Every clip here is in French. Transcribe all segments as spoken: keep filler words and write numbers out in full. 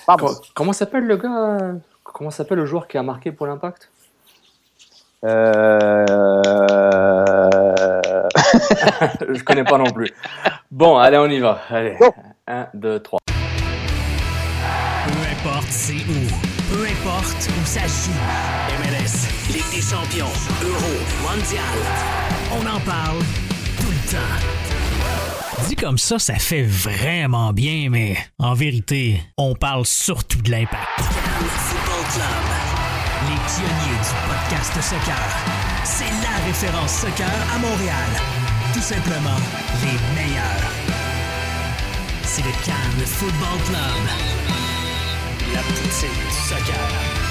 comment, comment s'appelle le gars euh, Comment s'appelle le joueur qui a marqué pour l'Impact? Euh... Je connais pas non plus. Bon, allez, on y va. Allez, un, deux, trois. Peu importe c'est où, peu importe où ça se joue. M L S, Ligue des champions, Euro, Mondial. On en parle tout le temps. Dit comme ça, ça fait vraiment bien, mais en vérité, on parle surtout de l'Impact. Cannes Football Club, les pionniers du podcast soccer. C'est la référence soccer à Montréal. Tout simplement, les meilleurs. C'est le Cannes Football Club. La poutine du soccer.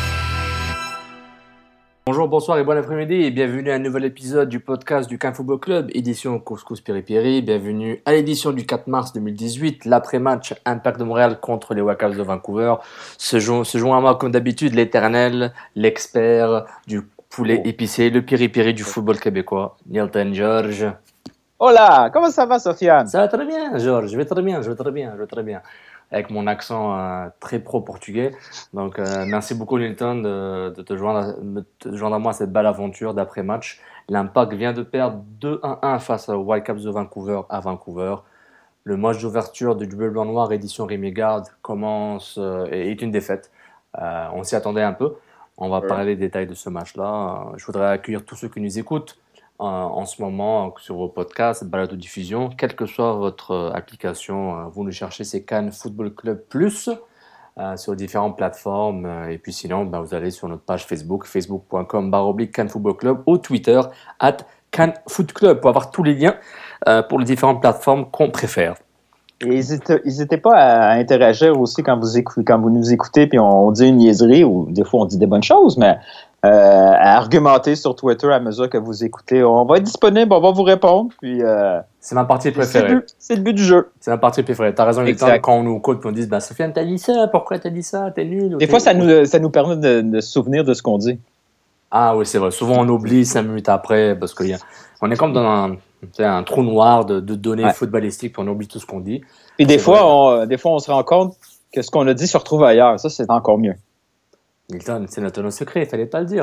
Bonjour, bonsoir et bon après-midi et bienvenue à un nouvel épisode du podcast du Cannes Football Club, édition Couscous Piri-Piri. Bienvenue à l'édition du quatre mars deux mille dix-huit, l'après-match Impact de Montréal contre les Whitecaps de Vancouver. Se joue, se joue à moi comme d'habitude l'éternel, l'expert du poulet épicé, le Piri-Piri du football québécois, Nilton Georges. Hola, comment ça va, Sofiane? Ça va très bien, Georges, je vais très bien, je vais très bien, je vais très bien. Avec mon accent euh, très pro-portugais. Donc, euh, merci beaucoup, Nilton, de, de te joindre, de te joindre à moi à cette belle aventure d'après-match. L'Impact vient de perdre deux à un face aux Whitecaps de Vancouver à Vancouver. Le match d'ouverture du Bleu Blanc Noir édition Rémi Garde commence euh, et est une défaite. Euh, on s'y attendait un peu. On va ouais. parler des détails de ce match-là. Je voudrais accueillir tous ceux qui nous écoutent euh, en ce moment sur vos podcasts, balado-diffusion, quelle que soit votre euh, application. Euh, vous nous cherchez, c'est Cannes Football Club Plus euh, sur différentes plateformes. Euh, et puis sinon, ben, vous allez sur notre page Facebook, facebook point com barre oblique Cannes Football Club, ou Twitter, at Cannes Foot Club, pour avoir tous les liens euh, pour les différentes plateformes qu'on préfère. Et n'hésitez pas à interagir aussi quand vous, écoutez, quand vous nous écoutez, puis on, on dit une niaiserie, ou des fois on dit des bonnes choses, mais euh, à argumenter sur Twitter à mesure que vous écoutez. On va être disponible, on va vous répondre. Puis, euh, c'est ma partie préférée. C'est le, but, c'est le but du jeu. C'est ma partie préférée. T'as raison, Nathan, quand on nous écoute, on dit bah, Sofiane, t'as dit ça, pourquoi t'as dit ça, t'es nul. Des fois, ça nous, ça nous permet de, de se souvenir de ce qu'on dit. Ah oui, c'est vrai. Souvent, on oublie cinq minutes après, parce qu'on est comme dans un, un trou noir de, de données ouais. footballistiques, puis on oublie tout ce qu'on dit. Et des fois, on, des fois, on se rend compte que ce qu'on a dit se retrouve ailleurs. Ça, c'est encore mieux. Milton, c'est notre secret, il fallait pas le dire.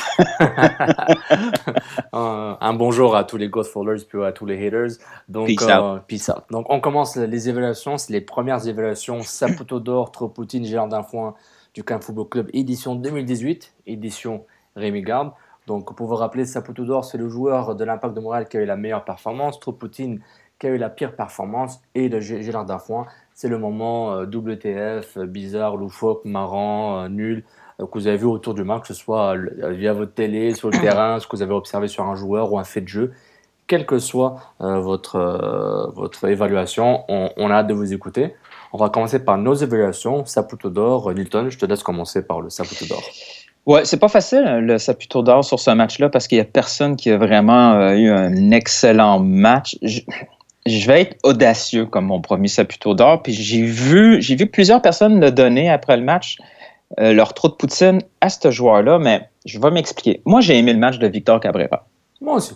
un, un bonjour à tous les Godfathers puis à tous les haters. Donc, peace, euh, out. peace out. Donc, on commence les évaluations. C'est les premières évaluations Saputo d'or, Tropoutine, Gérard d'Infoin du Cannes Football Club, édition deux mille dix-huit, édition Rémi Garde. Donc, pour vous rappeler, Saputo d'or, c'est le joueur de l'Impact de Montréal qui a eu la meilleure performance. Tropoutine, qui a eu la pire performance. Et le Gérard d'Infoin, c'est le moment euh, W T F, bizarre, loufoque, marrant, euh, nul, que vous avez vu autour du match, que ce soit via votre télé, sur le terrain, ce que vous avez observé sur un joueur ou un fait de jeu, quelle que soit euh, votre, euh, votre évaluation, on, on a hâte de vous écouter. On va commencer par nos évaluations. Saputo d'or, Nilton, je te laisse commencer par le Saputo d'or. Ouais, c'est pas facile le Saputo d'or sur ce match-là parce qu'il y a personne qui a vraiment euh, eu un excellent match. Je... Je vais être audacieux comme mon premier Saputo d'or, puis j'ai vu, j'ai vu plusieurs personnes le donner après le match. Euh, leur trou de poutine à ce joueur-là, mais je vais m'expliquer. Moi, j'ai aimé le match de Victor Cabrera. Moi aussi.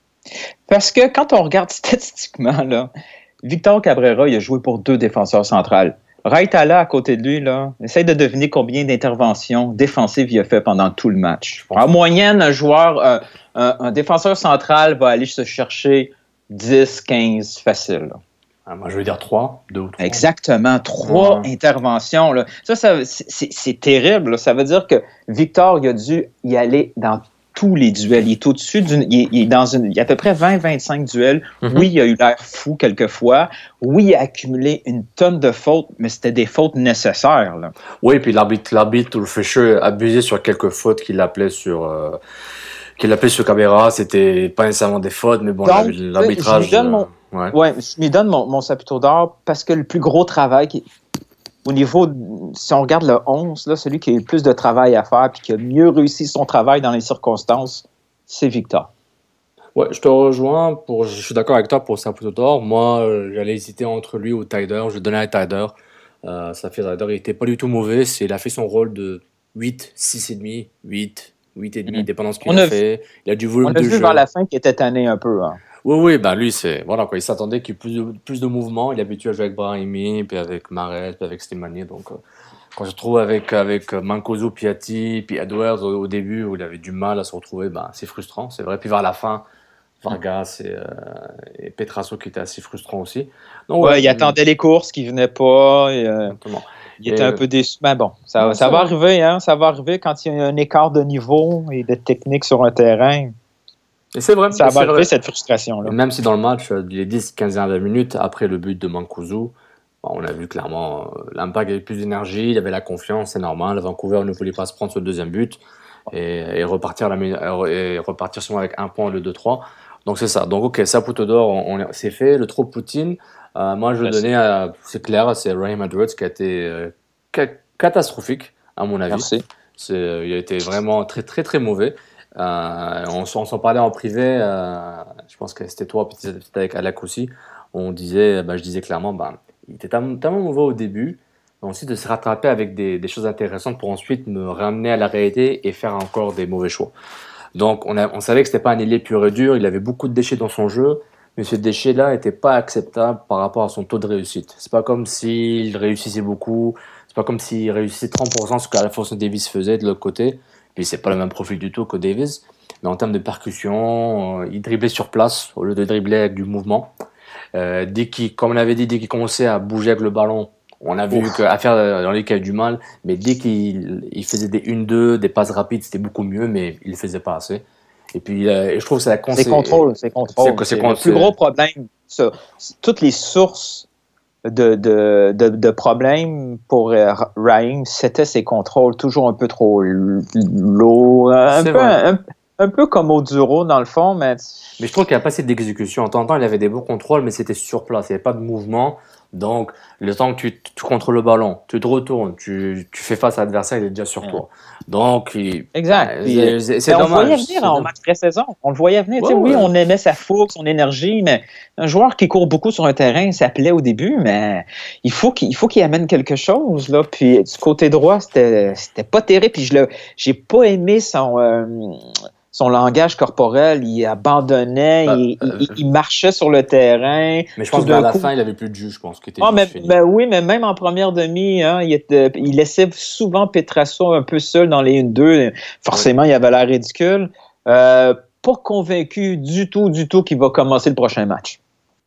Parce que quand on regarde statistiquement, là, Victor Cabrera, il a joué pour deux défenseurs centrales. Raitala, à côté de lui, là, essaye de deviner combien d'interventions défensives il a fait pendant tout le match. En moyenne, un joueur, un, un, un défenseur central va aller se chercher dix, quinze facile. Là. Ah, moi, je veux dire trois, deux ou trois. Exactement, trois ouais. interventions. Là. Ça, ça c'est, c'est terrible. Là. Ça veut dire que Victor, il a dû y aller dans tous les duels. Il est au-dessus d'une... Il, il est dans une... Il y a à peu près vingt à vingt-cinq duels. Mm-hmm. Oui, il a eu l'air fou quelquefois. Oui, il a accumulé une tonne de fautes, mais c'était des fautes nécessaires. Là. Oui, puis l'arbitre, l'arbitre le Fischer a abusé sur quelques fautes qu'il appelait sur... Euh... qu'il appelait sur Cabrera, c'était pas nécessairement des fautes, mais bon, Donc, l'arbitrage... Je lui donne mon, euh, ouais. Ouais, je lui donne mon, mon Saputo d'or parce que le plus gros travail, qui, au niveau, si on regarde le onze, là, celui qui a eu le plus de travail à faire et qui a mieux réussi son travail dans les circonstances, c'est Victor. Ouais, je te rejoins, pour, je suis d'accord avec toi pour Saputo d'or. Moi, euh, j'allais hésiter entre lui ou Taider, je donnais à Taider. Euh, ça fait Taider, il était pas du tout mauvais, c'est, il a fait son rôle de huit, six virgule cinq, huit... huit et demi, mmh. dépendant de ce qu'il on a, a fait. Il a du volume de jeu. On a vu vers la fin qu'il était tanné un peu. Hein. Oui, oui, ben lui, c'est voilà quoi. Il s'attendait qu'il y ait plus de, plus de mouvement. Il est habitué à jouer avec Brahimi, puis avec Mahrez, puis avec Slimani. Donc, euh, quand je trouve avec avec Mancuso, Piatti, puis Edwards au, au début où il avait du mal à se retrouver, ben c'est frustrant, c'est vrai. Puis vers la fin, Vargas et, euh, et Petrasso qui étaient assez frustrants aussi. Donc Ouais, ouais, il attendait les courses qui venaient pas. Et, euh, exactement. il était Et, un peu déçu. Mais bon, ça, non, ça ça va va. arriver, hein. Ça va arriver quand il y a un écart de niveau et de technique sur un terrain. Et c'est vrai, Ça et va c'est arriver, vrai. cette Et frustration-là. même si dans le match, euh, les dix quinze dernières minutes, après le but de Mancuso, bon, on a vu clairement euh, l'Impact avait plus d'énergie, il avait la confiance, c'est normal. Vancouver ne voulait pas se prendre ce deuxième but et, et repartir, à la, me- et repartir seulement avec un point au lieu de trois. Donc c'est ça. Donc ok, Saputo d'or, on, on- c'est fait. Le trop Poutine, euh, moi je le Merci. donnais à, c'est clair, c'est Raheem Edwards qui a été euh, ca- catastrophique à mon avis. Merci. C'est, euh, il a été vraiment très très très mauvais. Euh, on, s'en on s'en parlait en privé. Euh, je pense que c'était toi, peut-être peut-être avec Alak aussi. On disait, bah, je disais clairement, bah, il était tellement, tellement mauvais au début, mais ensuite de se rattraper avec des, des choses intéressantes pour ensuite me ramener à la réalité et faire encore des mauvais choix. Donc on, a, on savait que c'était pas un ailier pur et dur. Il avait beaucoup de déchets dans son jeu, mais ce déchet-là était pas acceptable par rapport à son taux de réussite. C'est pas comme s'il réussissait beaucoup. C'est pas comme s'il réussissait trente pour cent ce qu'Alphonso Davies faisait de l'autre côté. Puis c'est pas le même profil du tout que Davies. Mais en termes de percussion, euh, il driblait sur place au lieu de dribbler avec du mouvement. Euh, dès qu'il, comme on avait dit, dès qu'il commençait à bouger avec le ballon, on a vu Ouf. qu'à faire euh, dans les cas il avait du mal. Mais dès qu'il il faisait des un deux, des passes rapides, c'était beaucoup mieux, mais il le faisait pas assez. Et puis, euh, je trouve que c'est la C'est contrôle, c'est contrôle. c'est- c'est C'est con- le plus c'est- gros problème. Ça. Toutes les sources de, de, de, de problèmes pour euh, Raheem, c'était ses contrôles, toujours un peu trop l- lourds, un C'est peu, vrai. un, un peu comme Oduro dans le fond, mais Mais je trouve qu'il n'y a pas assez d'exécution. En temps en temps, il avait des bons contrôles, mais c'était sur place. Il n'y avait pas de mouvement. Donc, le temps que tu, tu contrôles le ballon, tu te retournes, tu, tu fais face à l'adversaire, il est déjà sur toi. Donc, il- exact. euh, Puis, c'est c'est- c'est mais on le dommage. voyait C'est venir en dommage. match pré-saison. On le voyait venir. Tu sais, Ouais, oui, ouais. on aimait sa fougue, son énergie, mais un joueur qui court beaucoup sur un terrain, ça plaît au début, mais il faut qu'il il faut qu'il amène quelque chose. Là. Puis du côté droit, c'était c'était pas terrible. Puis je le j'ai pas aimé son euh, son langage corporel. Il abandonnait, Bah, il, euh, il, il marchait sur le terrain. Mais je Tout pense qu'à d'un la coup, fin, il avait plus de jus, je pense, qui était ah, mais, juste fini. ben oui, mais même en première demi, hein, il, était, il laissait souvent Petrasso un peu seul dans les un deux. Forcément, il avait l'air ridicule. Euh, pas convaincu du tout, du tout qu'il va commencer le prochain match.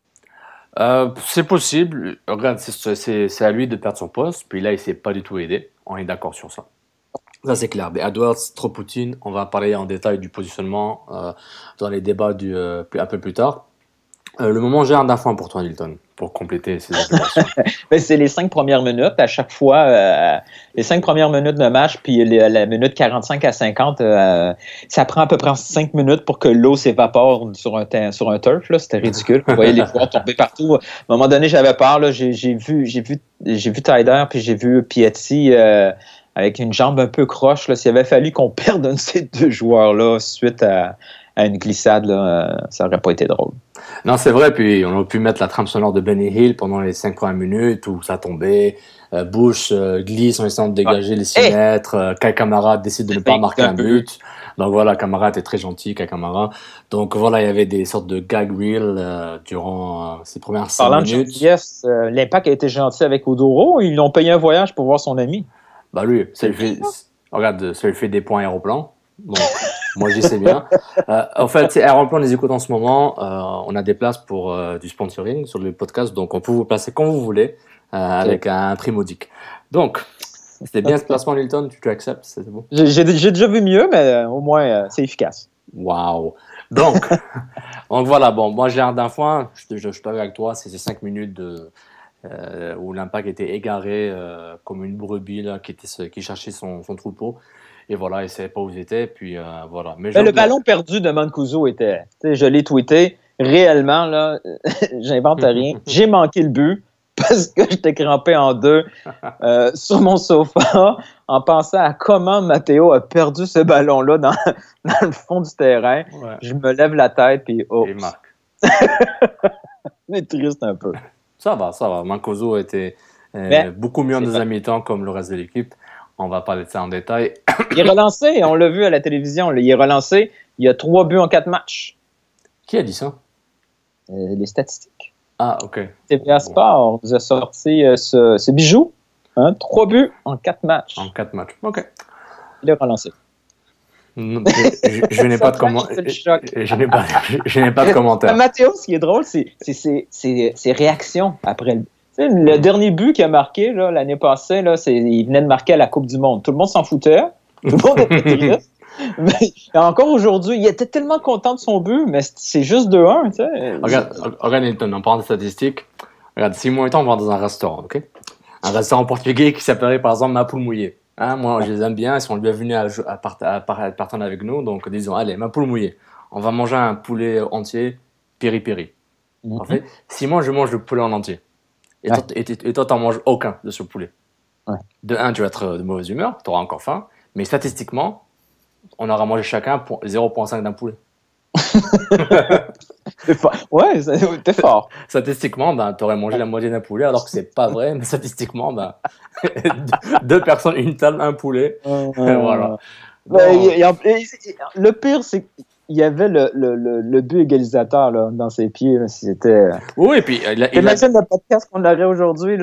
Euh, c'est possible. Regarde, c'est- c'est c'est à lui de perdre son poste. Puis là, il s'est pas du tout aidé. On est d'accord sur ça. Ça, c'est clair. Mais Edwards, trop Poutine. On va parler en détail du positionnement euh, dans les débats du, euh, plus- un peu plus tard. Euh, le moment gère d'un point pour toi, Nilton, pour compléter ces observations. Ben, c'est les cinq premières minutes. À chaque fois, euh, les cinq premières minutes de match, puis les- la minute quarante-cinq à cinquante, euh, ça prend à peu près cinq minutes pour que l'eau s'évapore sur un, ter- sur un turf. Là. C'était ridicule. Vous voyez les joueurs tomber partout. À un moment donné, j'avais peur. Là. J'ai, j'ai vu, j'ai vu, j'ai vu Tyder, puis j'ai vu Piatti euh, avec une jambe un peu croche. Là. S'il avait fallu qu'on perde un de ces deux joueurs-là suite à, à une glissade, là, euh, ça aurait pas été drôle. Non, c'est vrai. Puis on a pu mettre la trame sonore de Benny Hill pendant les cinq premières minutes où ça tombait. Euh, Bush euh, glisse en essayant de dégager les six Hey! mètres. Euh, Kai Kamara décide de ne pas Ben, marquer un un peu. but. Donc voilà, Kamara était très gentil, Kai Kamara. Donc voilà, il y avait des sortes de gag reels euh, durant euh, ces premières cinq Parlant de minutes. gentillesse, euh, l'Impact a été gentil avec Oduro. Ils l'ont payé un voyage pour voir son ami. Bah lui, ça lui fait, regarde, ça lui fait des points aéroplan. Donc, moi je dis c'est bien. Euh, en fait, c'est aéroplan, on les écoute en ce moment. Euh, on a des places pour euh, du sponsoring sur le podcast, donc on peut vous placer quand vous voulez euh, avec un prix modique. Donc, c'était bien ce placement, Nilton. Tu, tu acceptes, c'est bon. J'ai, j'ai, j'ai déjà vu mieux, mais euh, au moins, euh, c'est efficace. Waouh. Donc, donc voilà. Bon, moi j'ai l'air d'un point. Je, je, je suis avec toi. C'est ces cinq minutes de euh, où l'Impact était égaré euh, comme une brebis là, qui était qui cherchait son, son troupeau. Et voilà, il ne savait pas où il était. Puis euh, voilà. Mais, Mais le ballon perdu de Mancuso était, tu sais, je l'ai tweeté, réellement, là, j'invente rien. J'ai manqué le but parce que j'étais crampé en deux euh, sur mon sofa en pensant à comment Matteo a perdu ce ballon-là dans, dans le fond du terrain. Ouais. Je me lève la tête puis oh, Et Marc. c'est triste un peu. Ça va, ça va. Mancuso était euh, Mais, beaucoup mieux en c'est deuxième pas- mi-temps comme le reste de l'équipe. On va parler de ça en détail. Il est relancé, on l'a vu à la télévision, là, il est relancé. Il y a trois buts en quatre matchs. Qui a dit ça? euh, les statistiques. Ah, OK. T V A Sport vous a sorti euh, ce, ce bijou. Hein, trois buts en quatre matchs. En quatre matchs. OK. Il est relancé. Non, je, je, je n'ai pas de comment... je, je n'ai pas, je, je n'ai pas de commentaire. Mathéo, ce qui est drôle, c'est ses réactions après le... Tu sais, le dernier but qu'il a marqué là, l'année passée, là, il venait de marquer à la Coupe du Monde. Tout le monde s'en foutait. Tout le monde était triste. Mais encore aujourd'hui, il était tellement content de son but, mais c'est juste deux un. Tu sais. Regarde, regarde Nilton, en parlant de statistiques, regarde, si moi et toi, on va dans un restaurant, OK? Un restaurant portugais qui s'appellerait par exemple Ma Poule Mouillée. Hein, moi, je les aime bien, ils sont bienvenus à, à, part, à, part, à partager avec nous, donc disons, allez, Ma Poule Mouillée. On va manger un poulet entier, piri-piri. Mm-hmm. En fait, si moi je mange le poulet en entier, et ouais. toi, et, et toi, t'en manges aucun de ce poulet. Ouais. De un, tu vas être de mauvaise humeur, tu auras encore faim, mais statistiquement, on aura mangé chacun pour zéro virgule cinq d'un poulet. Ouais, t'es fort. Statistiquement, ben, tu aurais mangé la moitié d'un poulet, alors que c'est pas vrai, mais statistiquement, ben, deux personnes, une table, un poulet. Euh, voilà. Ben, y, y, y, le pire, c'est qu'il y avait le, le, le, le but égalisateur là, dans ses pieds. Là, si c'était... Oui, et puis. Il a, il Imagine a... le podcast qu'on aurait aujourd'hui.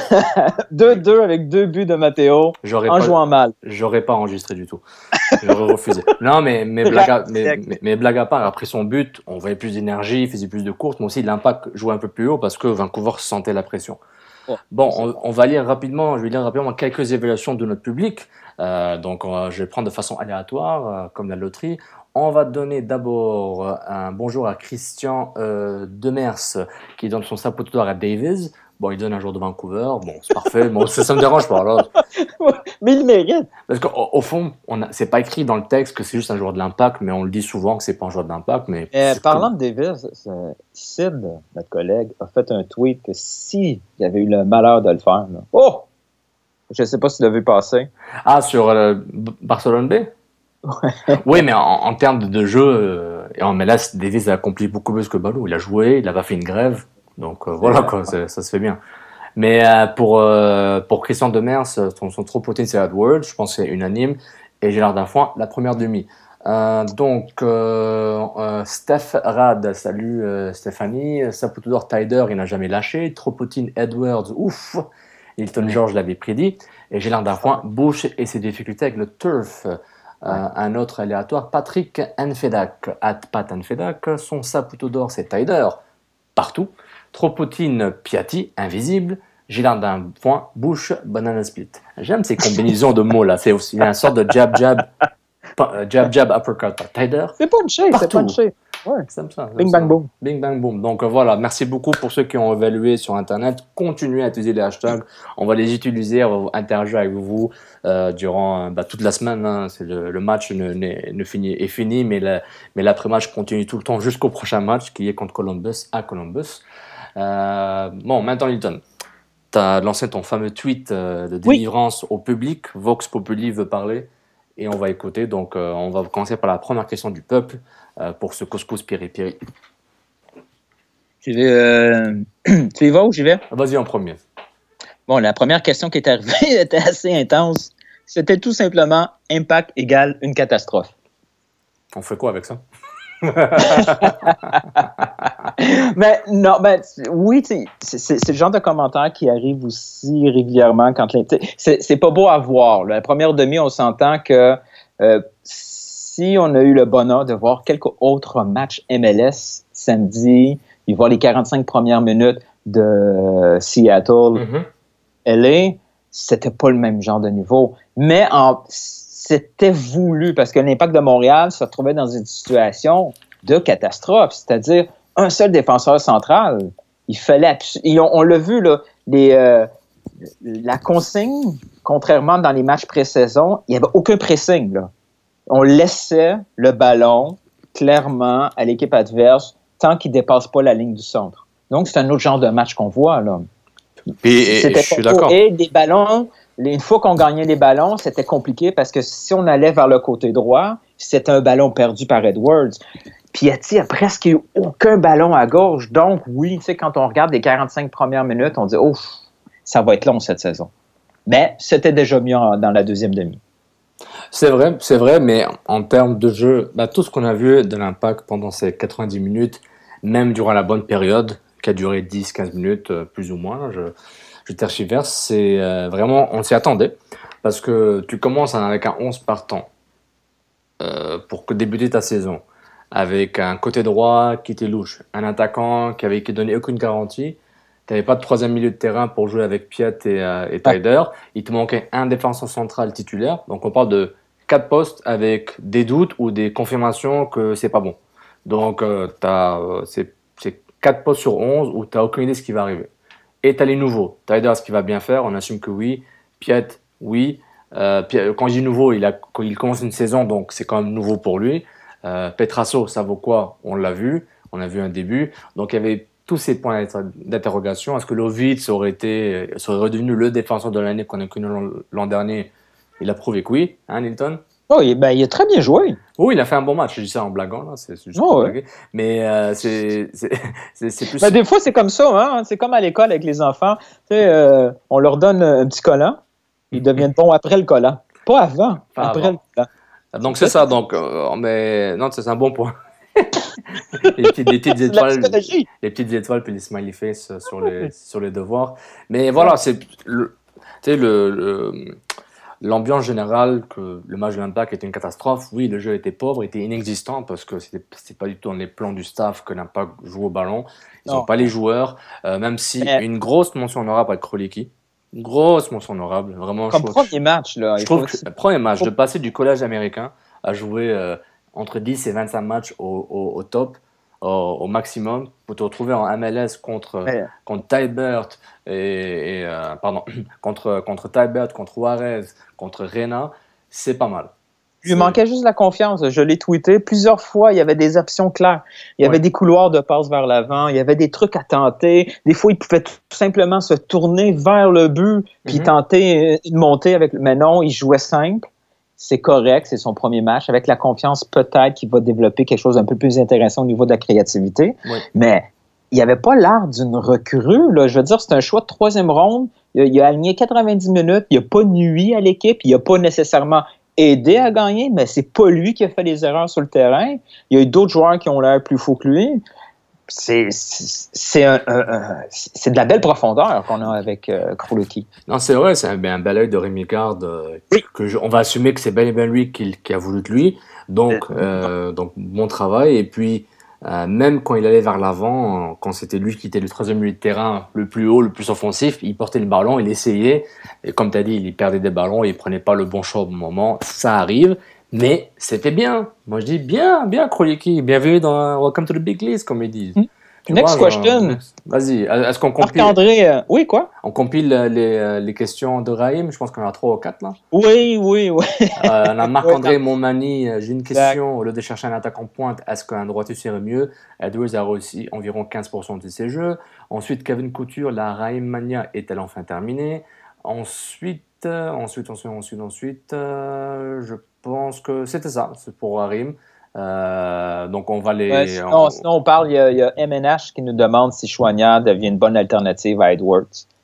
deux deux avec deux buts de Mathéo en pas, jouant mal. J'aurais pas enregistré du tout. J'aurais refusé. Non, mais, mais, blague à, mais, mais, mais blague à part, après son but, on voyait plus d'énergie, il faisait plus de courses, mais aussi l'impact jouait un peu plus haut parce que Vancouver sentait la pression. Oh, bon, on, on va lire rapidement, je vais lire rapidement quelques évaluations de notre public. Euh, donc, on, je vais prendre de façon aléatoire, euh, comme la loterie. On va donner d'abord euh, un bonjour à Christian euh, Demers qui donne son sapote d'or à Davies. Bon, il donne un jour de Vancouver. Bon, c'est parfait. Bon, ça, ça me dérange pas. Là. Mais il mérite. Parce qu'au au fond, on a, c'est pas écrit dans le texte que c'est juste un joueur de l'impact, mais on le dit souvent que c'est pas un joueur de l'impact. Mais euh, parlant cool. de Davies, Sid, notre collègue, a fait un tweet que s'il y avait eu le malheur de le faire, là, oh! Je sais pas si tu l'as vu passer. Ah, sur euh, Barcelone B? Ouais. Oui, mais en, en termes de jeu, euh, et en M L S, Davies a accompli beaucoup plus que Balou. Il a joué, il n'a pas fait une grève. Donc euh, voilà, quoi, ça se fait bien. Mais euh, pour, euh, pour Christian Demers, son, son trop poté, c'est Edwards. Je pense que c'est unanime. Et Gérard Danfoin, la première demi. Euh, donc, euh, euh, Steph Rad, salut euh, Stéphanie. Saputudor Tyder, il n'a jamais lâché. Tropotine Edwards, ouf. Hilton George l'avait prédit. Et Gérard Danfoin, Bush et ses difficultés avec le turf. Euh, un autre aléatoire, Patrick Enfedak, at Pat Enfedak. Son Saputudor, c'est Tyder, partout. Tropotine Piatti, invisible. Gillard d'un point, Bush, banana split. J'aime ces combinaisons de mots là. C'est aussi une sorte de jab jab, jab jab uppercut. Tyder. C'est punché, c'est punché. Ouais. C'est ça. Bing bang boom. Bing bang boom. Donc euh, voilà, merci beaucoup pour ceux qui ont évalué sur Internet. Continuez à utiliser les hashtags. On va les utiliser, on va interagir avec vous euh, durant euh, bah, toute la semaine. Hein. C'est le, le match ne, ne, ne finit, est fini, mais, le, mais l'après-match continue tout le temps jusqu'au prochain match qui est contre Columbus à Columbus. Euh, bon, maintenant, Hilton, tu as lancé ton fameux tweet euh, de délivrance oui. au public. Vox Populi veut parler et on va écouter. Donc, euh, on va commencer par la première question du peuple euh, pour ce couscous piri-piri. Tu, veux, euh... tu y vas ou j'y vais? Vas-y en premier. Bon, la première question qui est arrivée était assez intense. C'était tout simplement impact égale une catastrophe. On fait quoi avec ça? Mais non, ben oui, c'est, c'est le genre de commentaire qui arrive aussi régulièrement quand c'est, c'est pas beau à voir. Là. La première demi, on s'entend que euh, si on a eu le bonheur de voir quelques autres matchs M L S samedi, et voir les quarante-cinq premières minutes de Seattle, mm-hmm. L A, c'était pas le même genre de niveau. Mais en c'était voulu parce que l'Impact de Montréal se retrouvait dans une situation de catastrophe, c'est-à-dire un seul défenseur central. Il fallait, abs- on, on l'a vu là, les, euh, la consigne, contrairement dans les matchs pré-saison, il n'y avait aucun pressing là. On laissait le ballon clairement à l'équipe adverse tant qu'il ne dépasse pas la ligne du centre. Donc c'est un autre genre de match qu'on voit là. Et, et, je suis d'accord. Et des ballons. Une fois qu'on gagnait les ballons, c'était compliqué parce que si on allait vers le côté droit, c'était un ballon perdu par Edwards. Piatti a presque eu aucun ballon à gauche. Donc, oui, tu sais, quand on regarde les quarante-cinq premières minutes, on dit « Ouf, ça va être long cette saison. » Mais c'était déjà mieux dans la deuxième demi. C'est vrai, c'est vrai, mais en termes de jeu, bah, tout ce qu'on a vu de l'Impact pendant ces quatre-vingt-dix minutes, même durant la bonne période, qui a duré dix quinze minutes, euh, plus ou moins, là, je, je tergiverse, c'est euh, vraiment, on s'y attendait, parce que tu commences avec un onze partant euh, pour que débuter ta saison, avec un côté droit qui était louche, un attaquant qui avait qui donné aucune garantie. Tu n'avais pas de troisième milieu de terrain pour jouer avec Piet et, euh, et Taider. Il te manquait un défenseur central titulaire. Donc on parle de quatre postes avec des doutes ou des confirmations que c'est pas bon. Donc euh, t'as, euh, c'est, c'est quatre postes sur onze où tu n'as aucune idée de ce qui va arriver. Et tu as les nouveaux. Taider, ce qu'il va bien faire, on assume que oui. Piet, oui. Euh, Piet, quand je dis nouveau, il, a, quand il commence une saison, donc c'est quand même nouveau pour lui. Euh, Petrasso, ça vaut quoi? On l'a vu. On a vu un début. Donc il y avait tous ces points d'interrogation. Est-ce que Lovitz aurait été, serait redevenu le défenseur de l'année qu'on a connu l'an dernier? Il a prouvé que oui, hein, Nilton? Oh, il, ben, il a très bien joué. Oui, il a fait un bon match. Je dis ça en blaguant, là. C'est, c'est juste oh, pour ouais. blaguer. Mais euh, c'est, c'est, c'est, c'est plus. Ben, des fois, c'est comme ça. Hein? C'est comme à l'école avec les enfants. Tu sais, euh, on leur donne un petit collant. Ils deviennent bons après le collant. Pas avant, Pas après avant. le collant. Donc, c'est ça. Donc, euh, mais non, c'est un bon point. les, petites, les, petites étoiles, les petites étoiles puis les smiley face sur les, sur les devoirs. Mais voilà, c'est le, tu sais, le, le, l'ambiance générale que le match de l'Impact était une catastrophe. Oui, le jeu était pauvre, était inexistant parce que c'était, c'était pas du tout dans les plans du staff que l'Impact joue au ballon. Ils n'ont pas les joueurs, euh, même si Mais... une grosse mention honorable à Kroliki. Une grosse mention honorable, vraiment. Comme je, premier je, match, là. Je trouve que le premier match, de passer du collège américain à jouer euh, entre dix et vingt-cinq matchs au, au, au top, au, au maximum, pour te retrouver en M L S contre, ouais. contre Tybert, et, et, euh, pardon, contre, contre Tybert, contre Juarez, contre Reyna, c'est pas mal. Il lui manquait juste la confiance. Je l'ai tweeté. Plusieurs fois, il y avait des options claires. Il y avait ouais. des couloirs de passe vers l'avant. Il y avait des trucs à tenter. Des fois, il pouvait tout simplement se tourner vers le but puis mm-hmm. tenter une montée avec... Mais non, il jouait simple. C'est correct. C'est son premier match. Avec la confiance, peut-être qu'il va développer quelque chose d'un peu plus intéressant au niveau de la créativité. Oui. Mais il n'y avait pas l'air d'une recrue. Là. Je veux dire, c'est un choix de troisième ronde. Il a, il a aligné quatre-vingt-dix minutes. Il n'a pas nuit à l'équipe. Il n'a pas nécessairement... aidé à gagner, mais c'est pas lui qui a fait les erreurs sur le terrain. Il y a eu d'autres joueurs qui ont l'air plus fous que lui. C'est, c'est, c'est, un, un, un, c'est de la belle profondeur qu'on a avec euh, Kroliki. Non, c'est vrai, c'est un, un bel œil de Rémi Garde. Euh, oui. que je, on va assumer que c'est bel et bien lui qui, qui a voulu de lui. Donc, euh, donc bon travail. Et puis, euh, même quand il allait vers l'avant, quand c'était lui qui était le troisième milieu de terrain le plus haut, le plus offensif, il portait le ballon, il essayait. Et comme tu as dit, il perdait des ballons, il prenait pas le bon choix au bon moment. Ça arrive, mais c'était bien. Moi, je dis bien, bien, Kroliki. Bienvenue dans Welcome to the Big League, comme ils disent. Mm. Next vois, question. Genre, vas-y, est-ce qu'on compile... Marc-André, euh, oui, quoi? On compile les, les questions de Raïm, je pense qu'on en a trois ou quatre, là. Oui, oui, oui. euh, on a Marc-André Montmani, j'ai une question. Au lieu de chercher un attaquant pointe, est-ce qu'un droitier serait mieux? Edwards a réussi environ quinze pour cent de ses jeux. Ensuite, Kevin Couture, la Raïm Mania est-elle enfin terminée? Ensuite, euh, ensuite, ensuite, ensuite, ensuite, euh, je pense que c'était ça, c'est pour Raïm. Euh, donc on va les. Ouais, sinon, on... sinon, on parle, il y, a, il y a M N H qui nous demande si Choignard devient une bonne alternative à Edwards.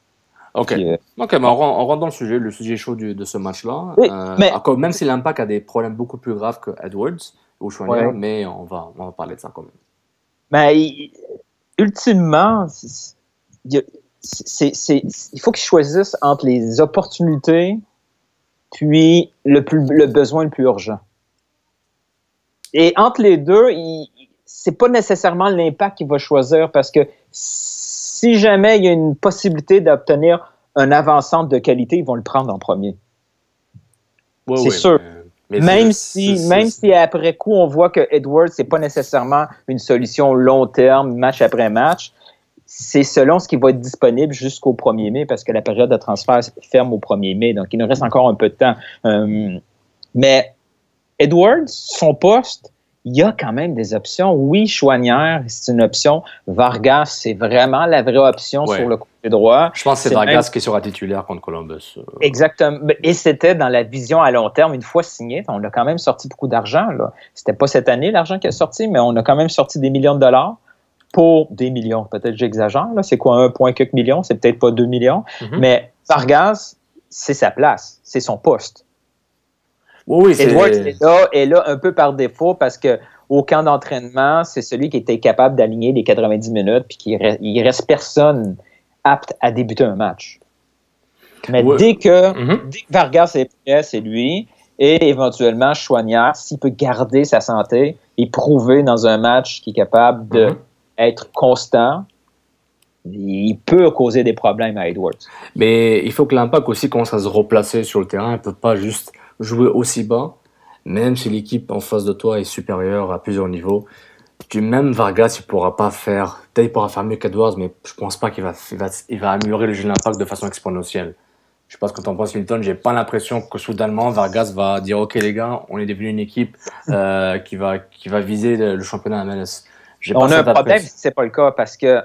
Ok, Puis, euh... ok, mais on rentre, on rentre dans le sujet, le sujet chaud du, de ce match-là. Oui, euh, mais... encore, même si l'Impact a des problèmes beaucoup plus graves que Edwards ou Choignard, ouais. mais on va, on va parler de ça quand même. Mais il, ultimement, c'est, c'est, c'est, il faut qu'ils choisissent entre les opportunités puis le, plus, le besoin le plus urgent. Et entre les deux, il, c'est pas nécessairement l'Impact qui va choisir parce que si jamais il y a une possibilité d'obtenir un avant-centre de qualité, ils vont le prendre en premier. Oui, c'est oui, sûr. Mais, mais même c'est, si, c'est, même c'est... si après coup, on voit que Edwards, c'est pas nécessairement une solution long terme, match après match, c'est selon ce qui va être disponible jusqu'au premier mai parce que la période de transfert ferme au premier mai. Donc, il nous reste encore un peu de temps. Euh, mais Edwards, son poste, il y a quand même des options. Oui, Choignard, c'est une option. Vargas, c'est vraiment la vraie option ouais. sur le côté droit. Je pense que c'est, c'est Vargas même... qui sera titulaire contre Columbus. Exactement. Et c'était dans la vision à long terme, une fois signé. On a quand même sorti beaucoup d'argent. Là. C'était pas cette année l'argent qui est sorti, mais on a quand même sorti des millions de dollars pour des millions. Peut-être j'exagère. Là. C'est quoi, un point quelques millions? C'est peut-être pas deux millions. Mm-hmm. Mais Vargas, c'est sa place. C'est son poste. Oui, oui, c'est... Edwards est là, est là un peu par défaut parce que au camp d'entraînement, c'est celui qui était capable d'aligner les quatre-vingt-dix minutes puis qu'il reste, il reste personne apte à débuter un match. Mais ouais. dès, que, mm-hmm. dès que Vargas est prêt, c'est lui. Et éventuellement, Choinière, s'il peut garder sa santé et prouver dans un match qu'il est capable d'être mm-hmm. constant, il peut causer des problèmes à Edwards. Mais il faut que l'Impact aussi commence à se replacer sur le terrain. Il ne peut pas juste jouer aussi bas, même si l'équipe en face de toi est supérieure à plusieurs niveaux. Tu, même Vargas, il ne pourra pas faire... Peut-être il pourra faire mieux qu'Edwards, mais je ne pense pas qu'il va, il va, il va améliorer le jeu de l'Impact de façon exponentielle. Je ne sais pas ce que tu en penses, Milton. Je n'ai pas l'impression que soudainement, Vargas va dire « Ok les gars, on est devenu une équipe euh, qui, va, qui va viser le, le championnat M L S ». On a un problème si ce n'est pas le cas, parce que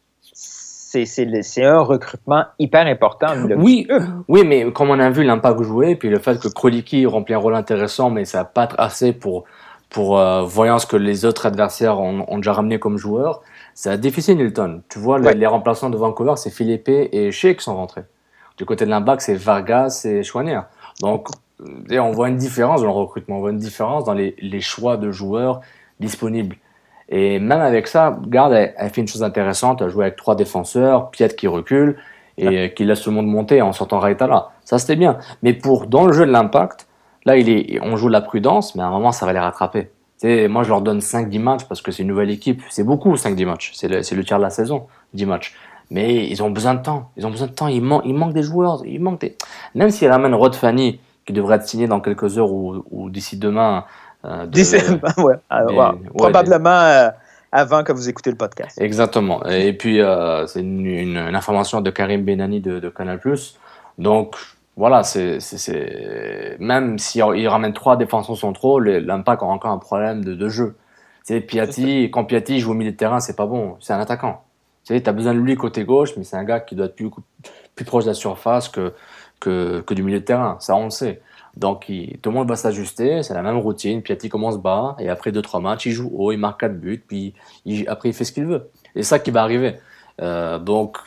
c'est, c'est, le, c'est un recrutement hyper important. Oui, oui, mais comme on a vu l'Impact jouer, puis le fait que Kroliki remplit un rôle intéressant, mais ça ne va pas être assez pour, pour euh, voyant ce que les autres adversaires ont, ont déjà ramené comme joueurs, c'est difficile, Milton. Tu vois, ouais. les, les remplaçants de Vancouver, c'est Philippe et Shea qui sont rentrés. Du côté de l'Impact, c'est Vargas et Choinière. Donc, on voit une différence dans le recrutement, on voit une différence dans les, les choix de joueurs disponibles. Et même avec ça, Garde, elle, elle fait une chose intéressante, elle joue avec trois défenseurs, Piet qui recule et ouais. qui laisse tout le monde monter en sortant Raitala. Ça, c'était bien. Mais pour dans le jeu de l'Impact, là, il est, on joue de la prudence, mais à un moment, ça va les rattraper. Tu sais, moi, je leur donne cinq dix matchs parce que c'est une nouvelle équipe. C'est beaucoup, cinq dix matchs. C'est le, c'est le tiers de la saison, dix matchs. Mais ils ont besoin de temps. Ils ont besoin de temps. Il, man- il manque des joueurs. Il manque des... Même s'ils ramènent Rod Fanny, qui devrait être signé dans quelques heures ou, ou d'ici demain. Euh, de, d'ici, euh, ouais. Alors, des, wow. ouais. Probablement des... euh, avant que vous écoutez le podcast. Exactement. Et puis, euh, c'est une, une, une information de Karim Benani de, de Canal+. Donc, voilà, c'est, c'est, c'est... même s'ils si ramènent trois défenseurs centraux, l'Impact a encore un problème de, de jeu. Tu sais, Piatti, quand Piatti joue au milieu de terrain, c'est pas bon. C'est un attaquant. Tu sais, t'as besoin de lui côté gauche, mais c'est un gars qui doit être plus, plus proche de la surface que, que, que du milieu de terrain. Ça, on le sait. Donc, il, tout le monde va s'ajuster. C'est la même routine. Piatti commence bas, et après deux trois matchs, il joue haut, il marque quatre buts, puis il, après, il fait ce qu'il veut. Et c'est ça qui va arriver. Euh, donc,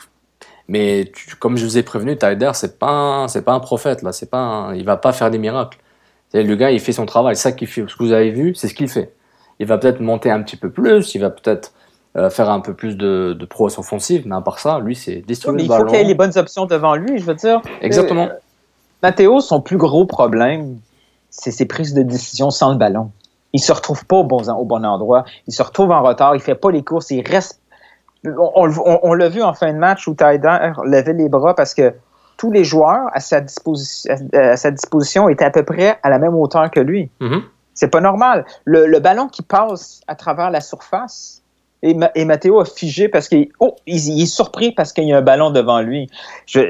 mais tu, comme je vous ai prévenu, Taider, c'est pas un, c'est pas un prophète, là. C'est pas un, il va pas faire des miracles. C'est, le gars, il fait son travail. C'est ça qu'il fait. Ce que vous avez vu, c'est ce qu'il fait. Il va peut-être monter un petit peu plus. Il va peut-être Euh, faire un peu plus de, de prouesse offensive, mais à part ça, lui, c'est distribuer oui, le ballon. Il faut qu'il y ait les bonnes options devant lui, je veux dire. Exactement. Euh, Matteo, son plus gros problème, c'est ses prises de décision sans le ballon. Il se retrouve pas au bon, au bon endroit. Il se retrouve en retard. Il fait pas les courses. Il reste. On, on, on l'a vu en fin de match où Taider levait les bras parce que tous les joueurs à sa disposition, à sa disposition étaient à peu près à la même hauteur que lui. Mm-hmm. C'est pas normal. Le, le ballon qui passe à travers la surface. Et, Ma- et Matteo a figé parce qu'il oh, il, il est surpris parce qu'il y a un ballon devant lui. Je,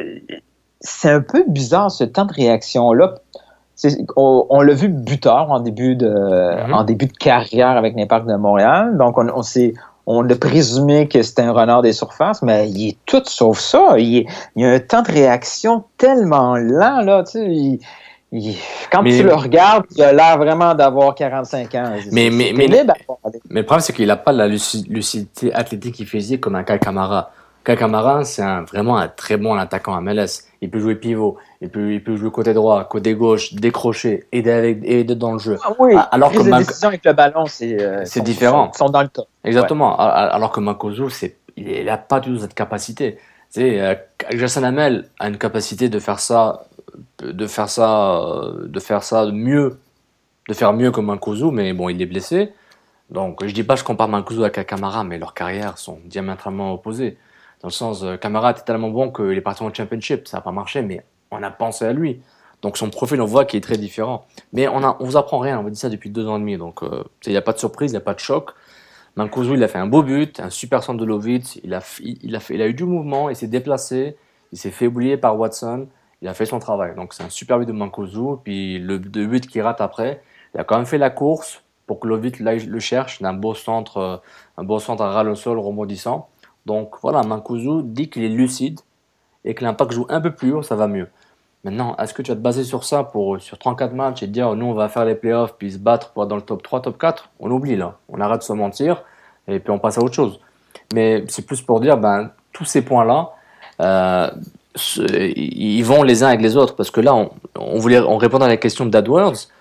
c'est un peu bizarre ce temps de réaction-là. C'est, on, on l'a vu buteur en début de, mm-hmm. en début de carrière avec l'Impact de Montréal. Donc on, on, s'est, on a présumé que c'était un renard des surfaces, mais il est tout sauf ça. Il, est, il y a un temps de réaction tellement lent, là, tu sais. Il, Il, quand mais, tu le regardes, il a l'air vraiment d'avoir quarante-cinq ans. Mais, mais, mais, mais, mais le problème, c'est qu'il n'a pas la lucidité athlétique et physique comme un Kyle Kamara. Kyle Kamara, c'est un, vraiment un très bon attaquant à M L S. Il peut jouer pivot, il peut, il peut jouer côté droit, côté gauche, décrocher, aider, avec, aider dans le jeu. Ah oui, alors que les Man... décisions avec le ballon, c'est, euh, c'est sont, différent. Sont, sont dans le top. Exactement. Ouais. Alors que Mankosu, c'est, il n'a pas du tout cette capacité. Tu sais, euh, Jason Hamel a une capacité de faire ça de faire ça de faire ça mieux de faire mieux que Mankosu, mais bon, il est blessé, donc je dis pas je compare Mankosu avec Kamara, mais leurs carrières sont diamétralement opposées, dans le sens euh, Kamara était tellement bon qu'il est parti en championship, ça n'a pas marché, mais on a pensé à lui, donc son profil on voit qu'il est très différent, mais on a on vous apprend rien, on vous dit ça depuis deux ans et demi, donc il euh, n'y a pas de surprise, il n'y a pas de choc. Mankosu, il a fait un beau but, un super centre de Lovitz, il a il a fait il a eu du mouvement, il s'est déplacé, il s'est fait oublier par Watson. Il a fait son travail, donc c'est un super but de Mankosu. Puis le, le but qu'il rate après, il a quand même fait la course pour que Lovitz le cherche, d'un beau centre, un beau centre à ras le sol rebondissant. Donc voilà, Mankosu dit qu'il est lucide et que l'Impact joue un peu plus haut, ça va mieux. Maintenant, est-ce que tu vas te baser sur ça pour sur trente-quatre matchs et te dire nous on va faire les playoffs puis se battre pour être dans le top trois, top quatre? On oublie là, on arrête de se mentir et puis on passe à autre chose. Mais c'est plus pour dire ben tous ces points là. Euh, ils vont les uns avec les autres parce que là on, on voulait on répondait à la question d'Edwards.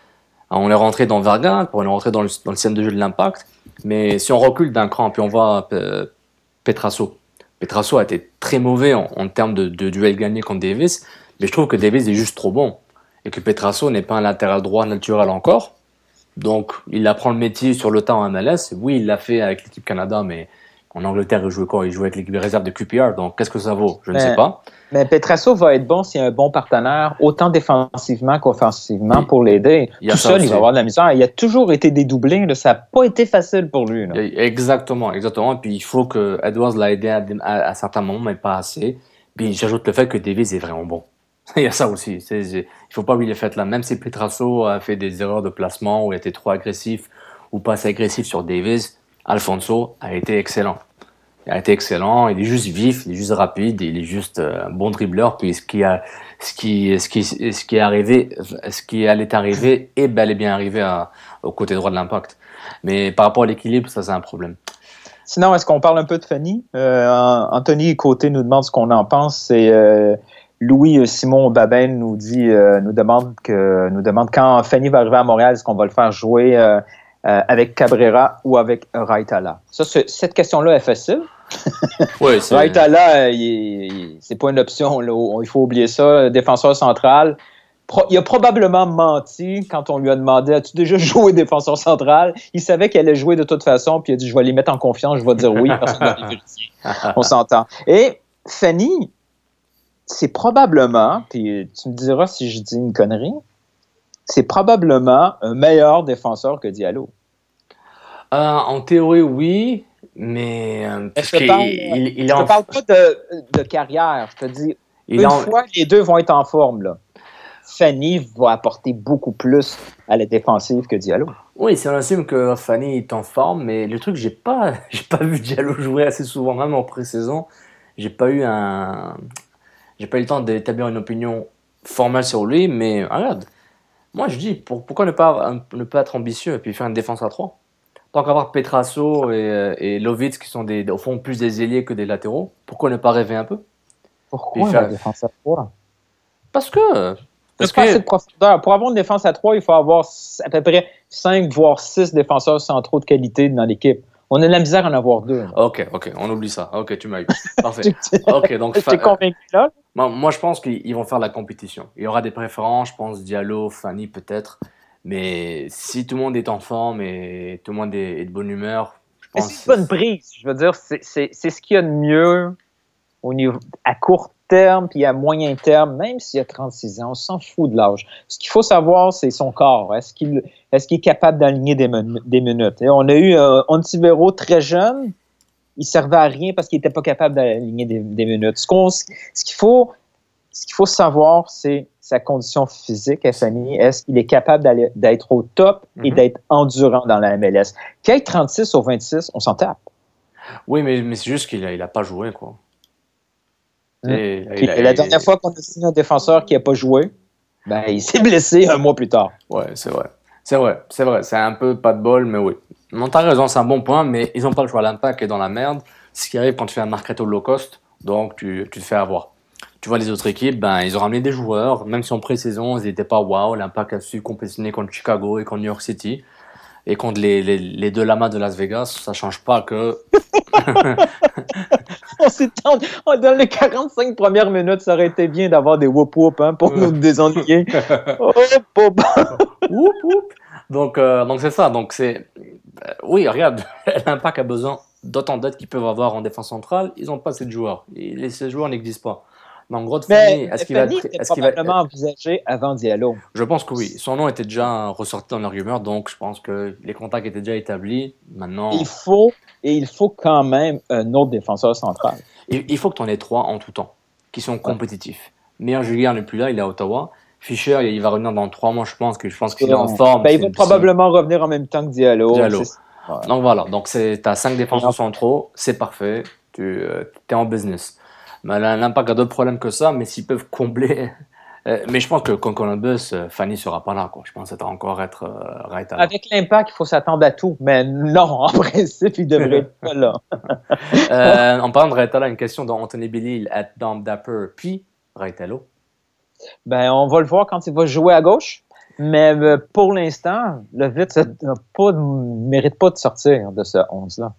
On est rentré dans Vargas, on est rentré dans le, dans le système de jeu de l'Impact. Mais si on recule d'un cran, puis on voit euh, Petrasso. Petrasso a été très mauvais en, en termes de, de duel gagné contre Davis, mais je trouve que Davis est juste trop bon. Et que Petrasso n'est pas un latéral droit naturel encore. Donc, il apprend le métier sur le tas en M L S. Oui, il l'a fait avec l'équipe Canada, mais en Angleterre, il jouait quoi? Il jouait avec l'équipe réserve de Q P R. Donc, qu'est-ce que ça vaut? Je mais, ne sais pas. Mais Petrasso va être bon s'il y a un bon partenaire, autant défensivement qu'offensivement, oui, pour l'aider. Tout seul, aussi. Il va avoir de la misère. Il a toujours été dédoublé. Là. Ça n'a pas été facile pour lui. Là. Exactement, exactement. Et puis, il faut que Edwards l'a aidé à, à, à certains moments, mais pas assez. Puis, j'ajoute le fait que Davis est vraiment bon. Il y a ça aussi. C'est, c'est, il ne faut pas oublier le fait là. Même si Petrasso a fait des erreurs de placement ou a été trop agressif ou pas assez agressif sur Davis, Alfonso a été excellent. Il a été excellent. Il est juste vif, il est juste rapide, il est juste euh, un bon dribbleur. Puis ce qui a, ce qui, ce qui, ce qui est arrivé, ce qui allait arriver est bel et bien arrivé à, au côté droit de l'Impact. Mais par rapport à l'équilibre, ça c'est un problème. Sinon, est-ce qu'on parle un peu de Fanny? Euh, Anthony Côté nous demande ce qu'on en pense. C'est euh, Louis-Simon Babin nous dit, euh, nous demande que, nous demande quand Fanny va arriver à Montréal, est-ce qu'on va le faire jouer euh, euh, avec Cabrera ou avec Raitala? Ça, c'est, cette question-là est facile. Oui, c'est... Raitala, il, il, c'est pas une option. Là, il faut oublier ça. Défenseur central. Pro, il a probablement menti quand on lui a demandé « As-tu déjà joué défenseur central? » Il savait qu'elle allait jouer de toute façon, puis il a dit « Je vais les mettre en confiance, je vais dire oui, parce qu'on va les vérifier. » On s'entend. Et Fanny, c'est probablement, puis tu me diras si je dis une connerie, c'est probablement un meilleur défenseur que Diallo. Euh, en théorie, oui, mais... Euh, je ne parle, il, il je en... te parle pas de, de carrière, je te dis, il une en... fois les deux vont être en forme, là, Fanny va apporter beaucoup plus à la défensive que Diallo. Oui, si on assume que Fanny est en forme, mais le truc, j'ai pas, j'ai pas vu Diallo jouer assez souvent, même en pré-saison. J'ai pas eu un... J'ai pas eu le temps d'établir une opinion formelle sur lui, mais regarde, moi je dis, pour, pourquoi ne pas, ne pas être ambitieux et puis faire une défense à trois? Tant qu'avoir Petrasso et, et Lovitz qui sont des, au fond plus des ailiers que des latéraux, pourquoi ne pas rêver un peu? Pourquoi faire... la défense à trois? Parce que... Parce que... de profondeur. Pour avoir une défense à trois, il faut avoir à peu près cinq voire six défenseurs centraux de qualité dans l'équipe. On a de la misère à en avoir deux. Là. Ok, ok, on oublie ça. Ok, tu m'as eu. Parfait. Ok, donc. Je t'ai convaincu là. Moi, moi, je pense qu'ils vont faire la compétition. Il y aura des préférences, je pense Diallo, Fanny peut-être. Mais si tout le monde est en forme et tout le monde est, est de bonne humeur, je pense. Mais c'est une bonne prise. Je veux dire, c'est, c'est, c'est ce qu'il y a de mieux au niveau à court terme puis à moyen terme, même s'il a trente-six ans, on s'en fout de l'âge. Ce qu'il faut savoir, c'est son corps. Est-ce qu'il, est-ce qu'il est capable d'aligner des, men- des minutes? Et on a eu euh, Ontivero très jeune, il servait à rien parce qu'il n'était pas capable d'aligner des, des minutes. Ce, qu'on, ce, qu'il faut, ce qu'il faut savoir, c'est sa condition physique à Fanny. Est-ce qu'il est capable d'être au top mm-hmm. et d'être endurant dans la M L S? Qu'il ait trente-six ou vingt-six, on s'en tape. Oui, mais, mais c'est juste qu'il n'a il a pas joué, quoi. Mmh. Et, il a, la dernière il... fois qu'on a signé un défenseur qui n'a pas joué, ben, il s'est blessé un mois plus tard. Ouais, c'est vrai. C'est vrai, c'est vrai. C'est un peu pas de bol, mais oui. Non, t'as raison, c'est un bon point, mais ils n'ont pas le choix. L'Impact est dans la merde. Ce qui arrive quand tu fais un mercato low cost, donc tu, tu te fais avoir. Tu vois, les autres équipes, ben, ils ont ramené des joueurs, même si en pré-saison, ils n'étaient pas waouh. L'Impact a su compétitionner contre Chicago et contre New York City. Et contre les, les, les deux lamas de Las Vegas, ça change pas que... On s'est tendu... Dans les quarante-cinq premières minutes, ça aurait été bien d'avoir des whoop-whoop hein, pour nous désennuyer. Oh, whoop, whoop. Donc, euh, donc c'est ça. Donc c'est... Euh, oui, regarde, l'Impact a besoin d'autant d'aides qu'ils peuvent avoir en défense centrale. Ils n'ont pas assez de joueurs. Et ces joueurs n'existent pas. Donc, gros, mais est-ce qu'il Fanny va être, est-ce qu'il va probablement envisagé avant Diallo? Je pense que oui. Son nom était déjà ressorti dans la rumeur, donc je pense que les contacts étaient déjà établis. Maintenant, il faut et il faut quand même un autre défenseur central. Il, il faut que tu en aies trois en tout temps, qui sont compétitifs. Ouais. Meilleur Julien n'est plus là, il est à Ottawa. Fischer, il va revenir dans trois mois, je pense que je pense qu'il est en forme. Ben, il va probablement revenir en même temps que Diallo. Diallo. Ouais. Donc voilà, donc c'est t'as cinq défenseurs centraux, c'est parfait. Tu euh, es en business. Mais l'Impact a d'autres problèmes que ça, mais s'ils peuvent combler. Euh, mais je pense que quand Columbus, euh, Fanny sera pas là, quoi. Je pense que ça va encore être euh, right avec l'Impact, il faut s'attendre à tout. Mais non, en principe, il devrait être pas là. euh, en parlant de Raitala, une question d'Anthony Billy at Dom Dapper, puis Raitalo. Ben, on va le voir quand il va jouer à gauche. Mais euh, pour l'instant, le Vitz ne mérite pas de sortir de ce onze-là.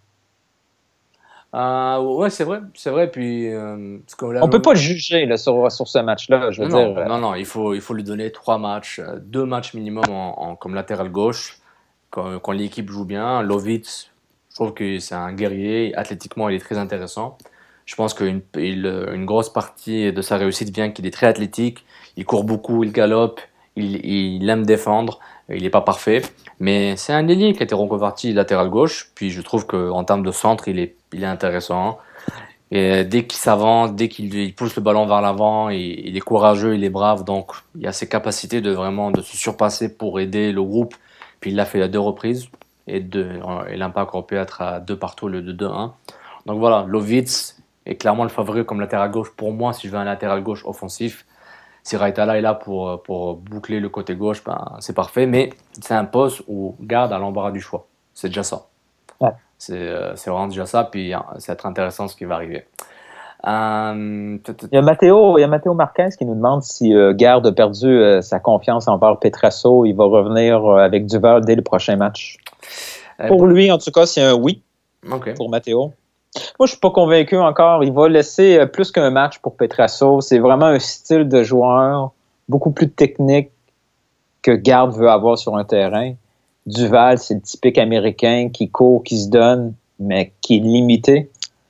Euh, ouais, c'est vrai, c'est vrai. Puis, euh, on ne peut pas le juger là, sur, sur ce match-là, je veux non, dire. Non, non, il faut, il faut lui donner trois matchs, deux matchs minimum en, en, comme latéral gauche, quand, quand l'équipe joue bien. Lovitz, je trouve que c'est un guerrier. Athlétiquement, il est très intéressant. Je pense qu'une il, une grosse partie de sa réussite vient qu'il est très athlétique. Il court beaucoup, il galope, il, il aime défendre. Il n'est pas parfait, mais c'est un ailier qui a été reconverti latéral gauche. Puis je trouve qu'en termes de centre, il est, il est intéressant. Et dès qu'il s'avance, dès qu'il il pousse le ballon vers l'avant, il, il est courageux, il est brave. Donc il a ses capacités de vraiment de se surpasser pour aider le groupe. Puis il l'a fait à deux reprises. Et, de, et l'impact aurait pu être à deux partout, le deux un. Donc voilà, Lovitz est clairement le favori comme latéral gauche. Pour moi, si je veux un latéral gauche offensif, si Raitala est là pour, pour boucler le côté gauche, ben, c'est parfait. Mais c'est un poste où Garde a l'embarras du choix. C'est déjà ça. Ouais. C'est, euh, c'est vraiment déjà ça. Puis c'est être intéressant ce qui va arriver. Euh... Il y a Matteo, il y a Matteo Marquez qui nous demande si euh, Garde a perdu euh, sa confiance envers Petrasso. Il va revenir euh, avec Duval dès le prochain match. Euh, pour bon. lui, en tout cas, c'est un oui okay. pour Matteo. Moi, je suis pas convaincu encore. Il va laisser plus qu'un match pour Petrasso. C'est vraiment un style de joueur beaucoup plus technique que Garde veut avoir sur un terrain. Duval, c'est le typique américain qui court, qui se donne, mais qui est limité.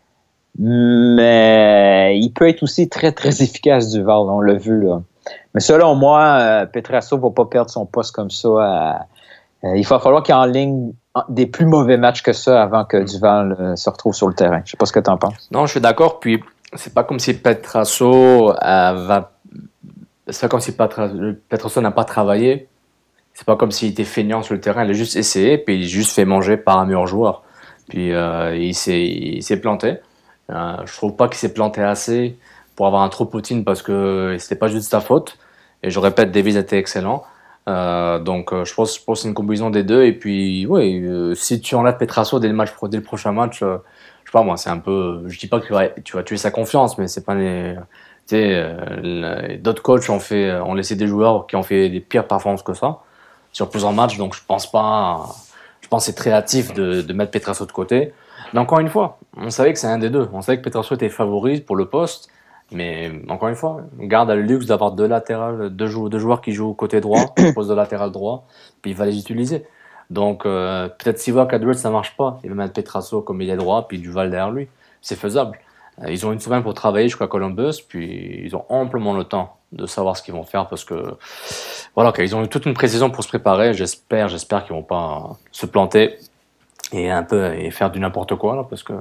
Mais il peut être aussi très, très efficace, Duval. On l'a vu, là. Mais selon moi, Petrasso ne va pas perdre son poste comme ça. À... Il va falloir qu'il enligne des plus mauvais matchs que ça avant que Duval euh, se retrouve sur le terrain. Je sais pas ce que tu en penses. Non, je suis d'accord. Puis, c'est pas comme si Petrasso euh, va... C'est pas comme si Petra... Petrasso n'a pas travaillé. C'est pas comme s'il était feignant sur le terrain. Il a juste essayé, puis il a juste fait manger par un meilleur joueur. Puis, euh, il, s'est... il s'est planté. Euh, je trouve pas qu'il s'est planté assez pour avoir un trop Poutine parce que c'était pas juste sa faute. Et je répète, Davies était excellent. Euh, donc euh, je pense, je pense que c'est une combinaison des deux et puis oui euh, si tu enlèves Petrasso dès le match dès le prochain match euh, je sais pas moi c'est un peu je dis pas que tu vas, tu vas tuer sa confiance mais c'est pas les tu sais euh, d'autres coachs ont fait ont laissé des joueurs qui ont fait des pires performances que ça sur plusieurs matchs donc je pense pas je pense que c'est très hâtif de, de mettre Petrasso de côté mais encore une fois on savait que c'est un des deux on savait que Petrasso était favori pour le poste. Mais encore une fois, Garde a le luxe d'avoir deux latérales, deux, jou- deux joueurs qui jouent côté droit, au poste de latéral droit, puis il va les utiliser. Donc euh, peut-être s'il voit qu'à Edwards ça marche pas, il va mettre Petrasso comme il est droit, puis Duval derrière lui. C'est faisable. Euh, ils ont une semaine pour travailler jusqu'à Columbus, puis ils ont amplement le temps de savoir ce qu'ils vont faire parce que voilà, ils ont eu toute une précision pour se préparer. J'espère, j'espère qu'ils vont pas se planter et un peu et faire du n'importe quoi là, parce que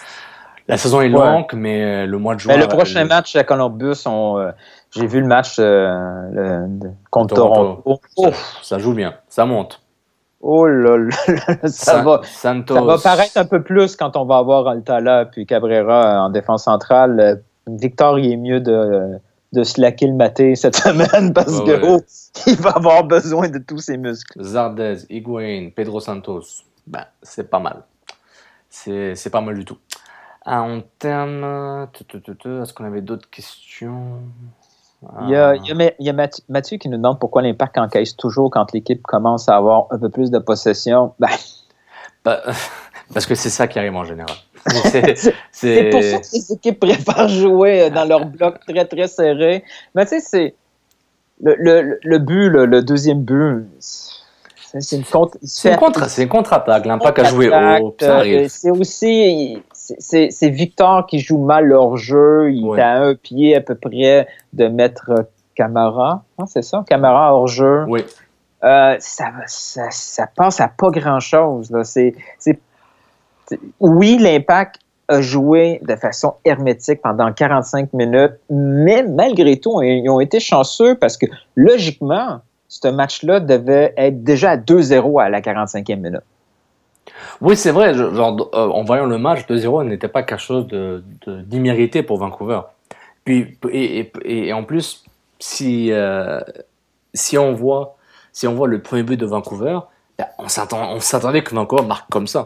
la saison est longue, ouais. mais le mois de juin... Mais le prochain le... match à Columbus, on, euh, j'ai vu le match euh, le, contre Toronto. Toronto. Oh. Ça, ça joue bien, ça monte. Oh là là, ça, San, va, Santos. ça va paraître un peu plus quand on va avoir Altala puis Cabrera en défense centrale. Victor, il est mieux de, de slacker le maté cette semaine parce ouais, que ouais. Oh, il va avoir besoin de tous ses muscles. Zardes, Higuaín, Pedro Santos, ben, c'est pas mal. C'est, c'est pas mal du tout. En termes... Est-ce qu'on avait d'autres questions? Il y a, il y a, il y a Mathieu, Mathieu qui nous demande pourquoi l'Impact encaisse toujours quand l'équipe commence à avoir un peu plus de possession. Ben... Bah, parce que c'est ça qui arrive en général. C'est, c'est... c'est pour ça que les équipes préfèrent jouer dans leur bloc très, très serré. Mais tu sais, c'est... Le, le, le but, le, le deuxième but... C'est, c'est, une, contre... c'est, une contre... c'est une contre-attaque. L'Impact a joué haut. Ça arrive. C'est aussi... C'est, c'est, c'est Victor qui joue mal leur jeu. Il ouais. est à un pied à peu près de mettre Camara. Ah, c'est ça, Camara hors jeu. Oui. Euh, ça, ça, ça passe à pas grand-chose. Là. C'est, c'est, c'est... Oui, l'Impact a joué de façon hermétique pendant quarante-cinq minutes, mais malgré tout, ils ont été chanceux parce que logiquement, ce match-là devait être déjà à deux zéro à la quarante-cinquième minute. Oui, c'est vrai. Genre, euh, en voyant le match, deux zéro n'était pas quelque chose de, de, d'immérité pour Vancouver. Puis, et, et, et en plus, si, euh, si, on voit, si on voit le premier but de Vancouver, ben, on, s'attend, on s'attendait que Vancouver marque comme ça.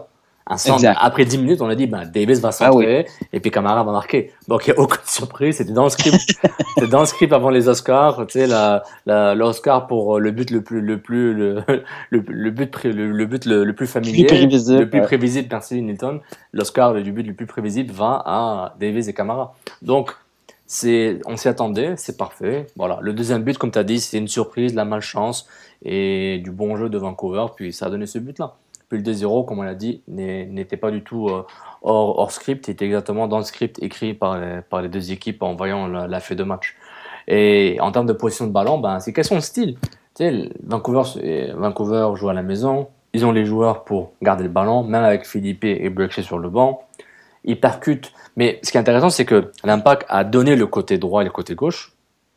Un centre, après dix minutes, on a dit, ben, Davis va centrer, ah oui. et puis Camara va marquer. Donc, il n'y a aucune surprise. C'était dans le script. C'était dans le script avant les Oscars. Tu sais, la, la, l'Oscar pour le but le plus, le plus, le, le, le but, le, le but le, le plus familier. Plus prévisible. Le plus prévisible, merci Nilton. L'Oscar du but le plus prévisible va à Davis et Camara. Donc, c'est, on s'y attendait, c'est parfait. Voilà. Le deuxième but, comme tu as dit, c'était une surprise, la malchance et du bon jeu de Vancouver, puis ça a donné ce but-là. Puis le deux zéro, comme on l'a dit, n'était pas du tout euh, hors, hors script, il était exactement dans le script écrit par les, par les deux équipes en voyant la, la feuille de match. Et en termes de position de ballon, ben, c'est question de style. Tu sais, Vancouver, Vancouver joue à la maison, ils ont les joueurs pour garder le ballon, même avec Philippe et Brek-Shea sur le banc. Ils percutent. Mais ce qui est intéressant, c'est que l'Impact a donné le côté droit et le côté gauche,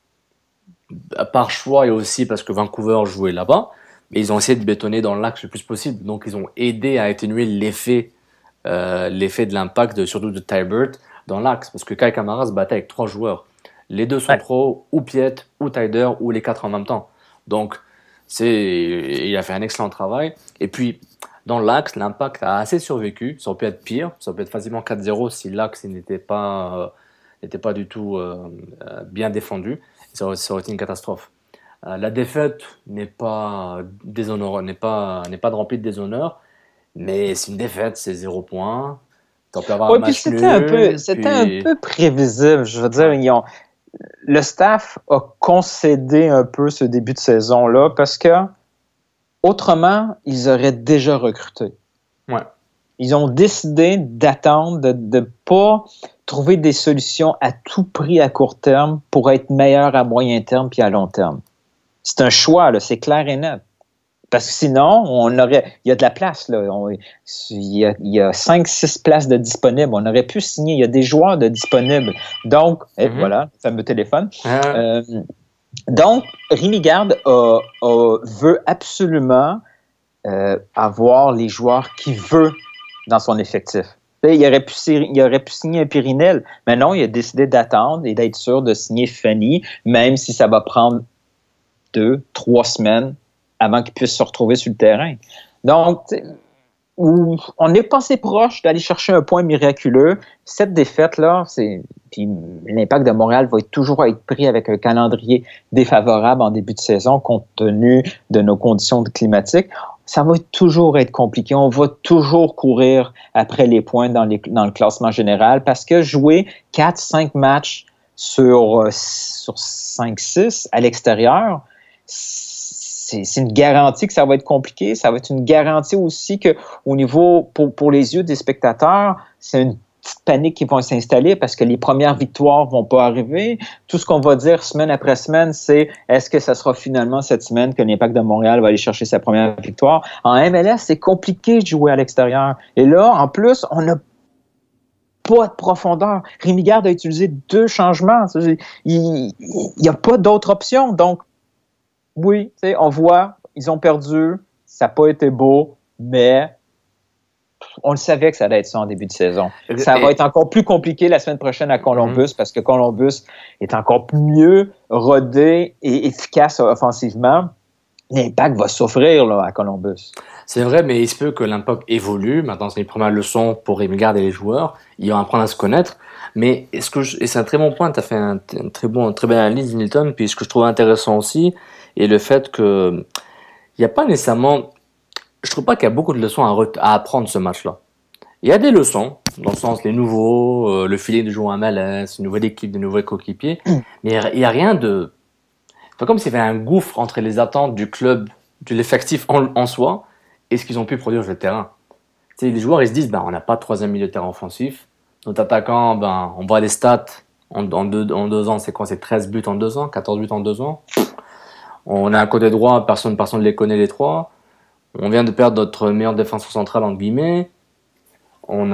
par choix et aussi parce que Vancouver jouait là-bas. Et ils ont essayé de bétonner dans l'axe le plus possible. Donc, ils ont aidé à atténuer l'effet, euh, l'effet de l'impact, de, surtout de Tybert, dans l'axe. Parce que Kai Kamara se battait avec trois joueurs. Les deux sont ouais. pro, ou Piet, ou Tyder, ou les quatre en même temps. Donc, c'est, il a fait un excellent travail. Et puis, dans l'axe, l'impact a assez survécu. Ça aurait pu être pire. Ça aurait pu être facilement quatre zéro si l'axe n'était pas, euh, n'était pas du tout euh, bien défendu. Ça aurait, ça aurait été une catastrophe. Euh, la défaite n'est pas déshonore, n'est pas n'est pas de remplie de déshonneur, mais c'est une défaite, c'est zéro point. T'en peux avoir ouais, un match puis c'était nul, un peu, puis... c'était un peu prévisible. Je veux dire, ils ont, le staff a concédé un peu ce début de saison là parce que autrement, ils auraient déjà recruté. Ouais. Ils ont décidé d'attendre, de ne pas trouver des solutions à tout prix à court terme pour être meilleurs à moyen terme puis à long terme. C'est un choix, là, c'est clair et net. Parce que sinon, on aurait, il y a de la place, là. On, il y a, il y a cinq, six places de disponibles. On aurait pu signer. Il y a des joueurs de disponibles. Donc, mm-hmm. et voilà, le fameux téléphone. Mm-hmm. Euh, donc, Rémi Garde a, a, veut absolument euh, avoir les joueurs qu'il veut dans son effectif. Il aurait, pu, il aurait pu signer un Pyrinel, mais non, il a décidé d'attendre et d'être sûr de signer Fanny, même si ça va prendre deux, trois semaines avant qu'il puisse se retrouver sur le terrain. Donc, on n'est pas assez proche d'aller chercher un point miraculeux. Cette défaite-là, c'est, puis l'Impact de Montréal va toujours être pris avec un calendrier défavorable en début de saison compte tenu de nos conditions climatiques. Ça va toujours être compliqué. On va toujours courir après les points dans, les, dans le classement général parce que jouer quatre cinq matchs sur, sur cinq six à l'extérieur, c'est, c'est une garantie que ça va être compliqué. Ça va être une garantie aussi qu'au niveau, pour, pour les yeux des spectateurs, c'est une petite panique qui va s'installer parce que les premières victoires vont pas arriver. Tout ce qu'on va dire semaine après semaine, c'est est-ce que ça sera finalement cette semaine que l'Impact de Montréal va aller chercher sa première victoire? En M L S, c'est compliqué de jouer à l'extérieur. Et là, en plus, on n'a pas de profondeur. Rémi Garde a utilisé deux changements. Il n'y a pas d'autre option. Donc, oui, on voit, ils ont perdu, ça n'a pas été beau, mais on le savait que ça allait être ça en début de saison. Ça va être encore plus compliqué la semaine prochaine à Columbus mm-hmm. parce que Columbus est encore mieux rodé et efficace offensivement. L'Impact va souffrir là, à Columbus. C'est vrai, mais il se peut que l'Impact évolue. Maintenant, c'est une première leçon pour Rémi Garde et les joueurs. Ils vont apprendre à se connaître. Mais est-ce que je, et c'est un très bon point, tu as fait un, un très bon, une très belle analyse, Nilton. Puis ce que je trouve intéressant aussi, est le fait que il n'y a pas nécessairement... Je trouve pas qu'il y a beaucoup de leçons à, re- à apprendre ce match-là. Il y a des leçons, dans le sens les nouveaux, euh, le feeling de jouer en M L S, une nouvelle équipe, de nouveaux coéquipiers, mais il n'y a rien de... C'est comme s'il y avait un gouffre entre les attentes du club, de l'effectif en, en soi, et ce qu'ils ont pu produire sur le terrain. Tu sais, les joueurs, ils se disent, ben, on n'a pas de troisième milieu de terrain offensif. Notre attaquant, ben, on voit les stats, en, en, deux, en deux ans, c'est quoi? C'est treize buts en deux ans, quatorze buts en deux ans. On a un côté droit, personne personne ne les connaît les trois. On vient de perdre notre meilleur défenseur central, entre guillemets. On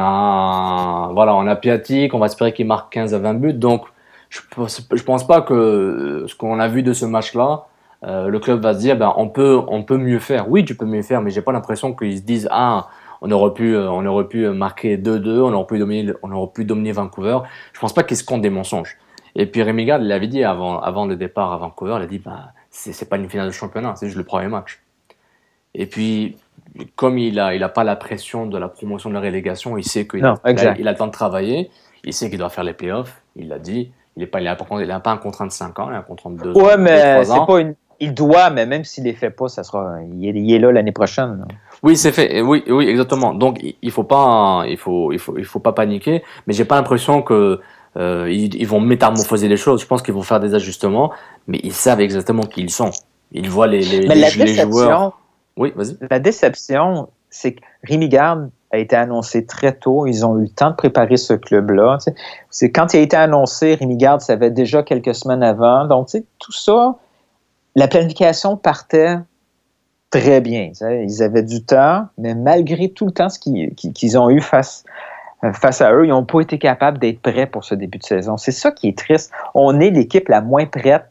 a, voilà, on a Piatti, on va espérer qu'il marque quinze à vingt buts. Donc, je je pense pas que ce qu'on a vu de ce match-là, euh, le club va se dire, ben, on peut, on peut mieux faire. Oui, tu peux mieux faire, mais j'ai pas l'impression qu'ils se disent, ah, on aurait pu, on aurait pu marquer deux deux, on aurait pu dominer, on aurait pu dominer Vancouver. Je pense pas qu'ils se comptent des mensonges. Et puis Rémi Garde, il l'avait dit avant, avant le départ à Vancouver, il a dit, ben, c'est, c'est pas une finale de championnat, c'est juste le premier match. Et puis, comme il n'a il a pas la pression de la promotion de la relégation, il sait qu'il Non, a, il a, exact. il a le temps de travailler, il sait qu'il doit faire les playoffs, il l'a dit. Il n'a pas, il a pas, il a pas un contrat de cinq ans, il a un contrat de deux Ouais, ans. mais deux, c'est ans. pas une. Il doit, mais même s'il les fait pas, ça sera. Il est, il est là l'année prochaine. Là. Oui, c'est fait. Oui, oui, exactement. Donc, il faut pas, il faut, il faut, il faut pas paniquer. Mais j'ai pas l'impression que euh, ils, ils vont métamorphoser les choses. Je pense qu'ils vont faire des ajustements, mais ils savent exactement qui ils sont. Ils voient les, les, mais les, la les déception, joueurs. Oui, vas-y. La déception, c'est que Rémi Garde a été annoncé très tôt. Ils ont eu le temps de préparer ce club-là. Tu sais. C'est quand il a été annoncé, Rémi Garde savait déjà quelques semaines avant. Donc, tu sais, tout ça, la planification partait très bien. Tu sais. Ils avaient du temps, mais malgré tout le temps qu'ils, qu'ils ont eu face, face à eux, ils n'ont pas été capables d'être prêts pour ce début de saison. C'est ça qui est triste. On est l'équipe la moins prête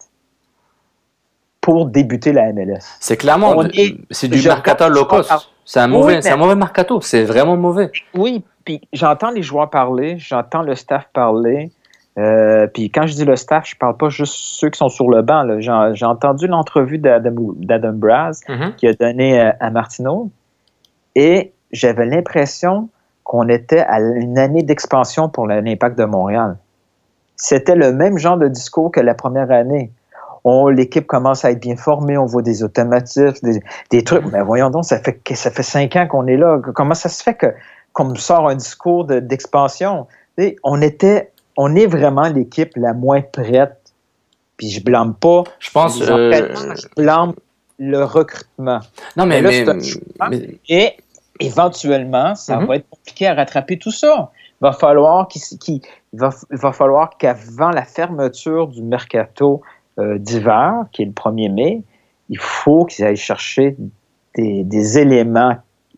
pour débuter la M L S. C'est clairement, On de, est, c'est du mercato low cost. C'est un mauvais, oui, c'est un mauvais mercato. C'est vraiment mauvais. Oui, puis j'entends les joueurs parler, j'entends le staff parler. Euh, puis quand je dis le staff, je parle pas juste ceux qui sont sur le banc. Là. J'ai, j'ai entendu l'entrevue d'Adam, d'Adam Braz mm-hmm. qui a donné à, à Martineau, et j'avais l'impression qu'on était à une année d'expansion pour l'Impact de Montréal. C'était le même genre de discours que la première année. On, l'équipe commence à être bien formée, on voit des automatismes, des, des trucs. Mais voyons donc, ça fait, ça fait cinq ans qu'on est là. Comment ça se fait que, qu'on me sort un discours de, d'expansion? Et on était, on est vraiment l'équipe la moins prête. Puis je blâme pas. Je pense. Euh... Je blâme le recrutement. Non, mais. mais, là, mais, mais... Et éventuellement, ça mm-hmm. va être compliqué à rattraper tout ça. Il va falloir, qu'il, qu'il, il va, il va falloir qu'avant la fermeture du mercato Euh, d'hiver, qui est le premier mai, il faut qu'ils aillent chercher des, des éléments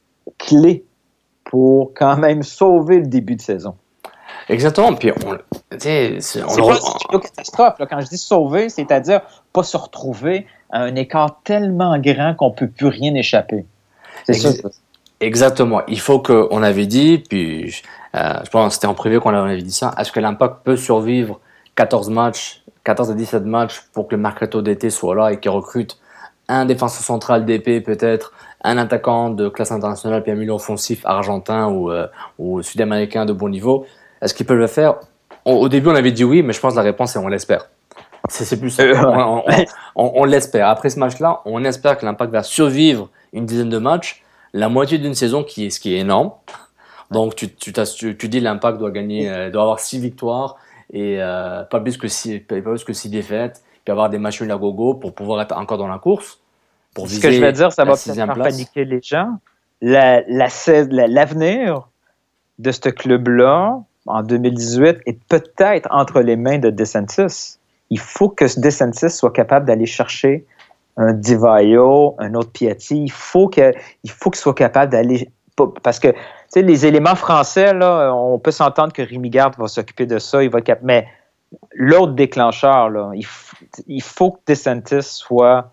clés pour quand même sauver le début de saison. Exactement. Puis on, c'est, c'est, on c'est pas on... une catastrophe. Là. Quand je dis sauver, c'est-à-dire pas se retrouver à un écart tellement grand qu'on ne peut plus rien échapper. C'est Ex- ça. Exactement. Il faut qu'on avait dit, puis euh, je pense que c'était en privé qu'on avait dit ça, est-ce que l'Impact peut survivre quatorze matchs quatorze à dix-sept matchs pour que le mercato d'été soit là et qu'il recrute un défenseur central d'E P peut-être, un attaquant de classe internationale puis un milieu offensif argentin ou, euh, ou sud-américain de bon niveau. Est-ce qu'ils peuvent le faire? on, Au début, on avait dit oui, mais je pense que la réponse est on l'espère. C'est, c'est plus ça. on, on, on, on, on l'espère. Après ce match-là, on espère que l'Impact va survivre une dizaine de matchs, la moitié d'une saison, qui est, ce qui est énorme. Donc, tu, tu, tu, tu dis l'Impact doit gagner, euh, doit avoir six victoires, et euh, pas plus que six, pas plus que six défaites, puis avoir des matchs à gogo pour pouvoir être encore dans la course. Pour Ce que je vais dire, ça va peut-être faire paniquer les gens. La, la, la, l'avenir de ce club-là, en deux mille dix-huit, est peut-être entre les mains de DeSantis. Il faut que DeSantis soit capable d'aller chercher un Di Vaio, un autre Piatti. Il faut, que, il faut qu'il soit capable d'aller... Parce que tu sais, les éléments français, là, on peut s'entendre que Rémi Garde va s'occuper de ça, il va cap- mais l'autre déclencheur, là, il, f- il faut que DeSantis soit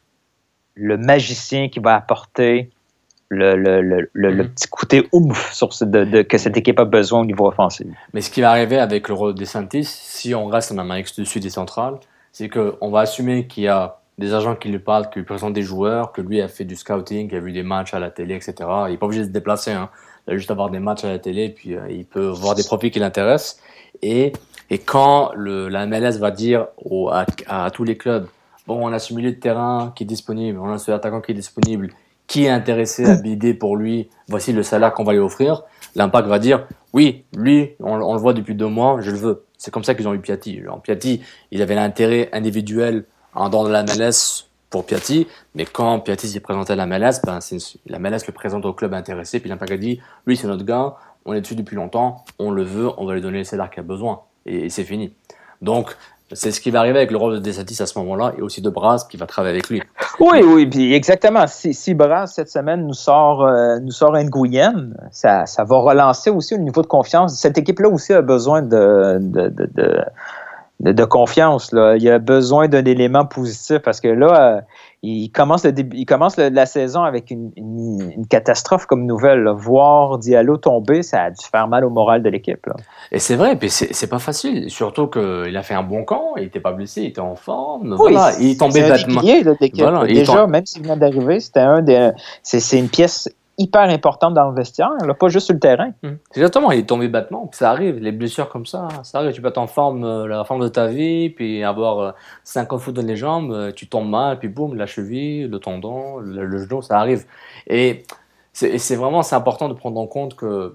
le magicien qui va apporter le, le, le, le, mm-hmm. le petit côté ouf sur ce, de, de, que cette équipe a besoin au niveau offensif. Mais ce qui va arriver avec le rôle de DeSantis, si on reste en Amérique du Sud et centrale, c'est qu'on va assumer qu'il y a des agents qui lui parlent, qui lui présentent des joueurs, que lui a fait du scouting, qui a vu des matchs à la télé, et cetera. Il n'est pas obligé de se déplacer, hein. Il va juste avoir des matchs à la télé, puis euh, il peut voir des profils qui l'intéressent. Et, et quand le, la M L S va dire au, à, à, à tous les clubs, bon, on a ce milieu de terrain qui est disponible, on a ce attaquant qui est disponible, qui est intéressé à bider pour lui, voici le salaire qu'on va lui offrir, l'Impact va dire, oui, lui, on, on le voit depuis deux mois, je le veux. C'est comme ça qu'ils ont eu Piatti. En Piatti, il avait l'intérêt individuel en dehors de la M L S pour Piatti, mais quand Piatti s'est présenté à la M L S, ben c'est une, la M L S le présente au club intéressé, puis l'Impact a dit, lui c'est notre gars, on est dessus depuis longtemps, on le veut, on va lui donner le salaire qu'il a besoin, et, et c'est fini. Donc, c'est ce qui va arriver avec le rôle de DeSantis à ce moment-là, et aussi de Braz qui va travailler avec lui. Oui, oui, puis exactement. Si, si Braz, cette semaine, nous sort, euh, nous sort un Nguyen, ça, ça va relancer aussi au niveau de confiance. Cette équipe-là aussi a besoin de... de, de, de De, de confiance. Là. Il y a besoin d'un élément positif parce que là, euh, il commence, le début, il commence le, la saison avec une, une, une catastrophe comme nouvelle. Là. Voir Diallo tomber, ça a dû faire mal au moral de l'équipe. Là. Et c'est vrai, puis c'est, c'est pas facile. Surtout qu'il a fait un bon camp, il n'était pas blessé, il était en forme. Oui, voilà, il est tombé bêtement. Voilà, déjà, même s'il vient d'arriver, c'était un des, c'est, c'est une pièce hyper importante dans le vestiaire, là, pas juste sur le terrain. Mmh. Exactement, il est tombé bêtement, puis ça arrive, les blessures comme ça, ça arrive, tu peux être en forme, euh, la forme de ta vie, puis avoir euh, cinquante foot dans les jambes, euh, tu tombes mal, puis boum, la cheville, le tendon, le, le genou, ça arrive. Et c'est, c'est vraiment c'est important de prendre en compte que,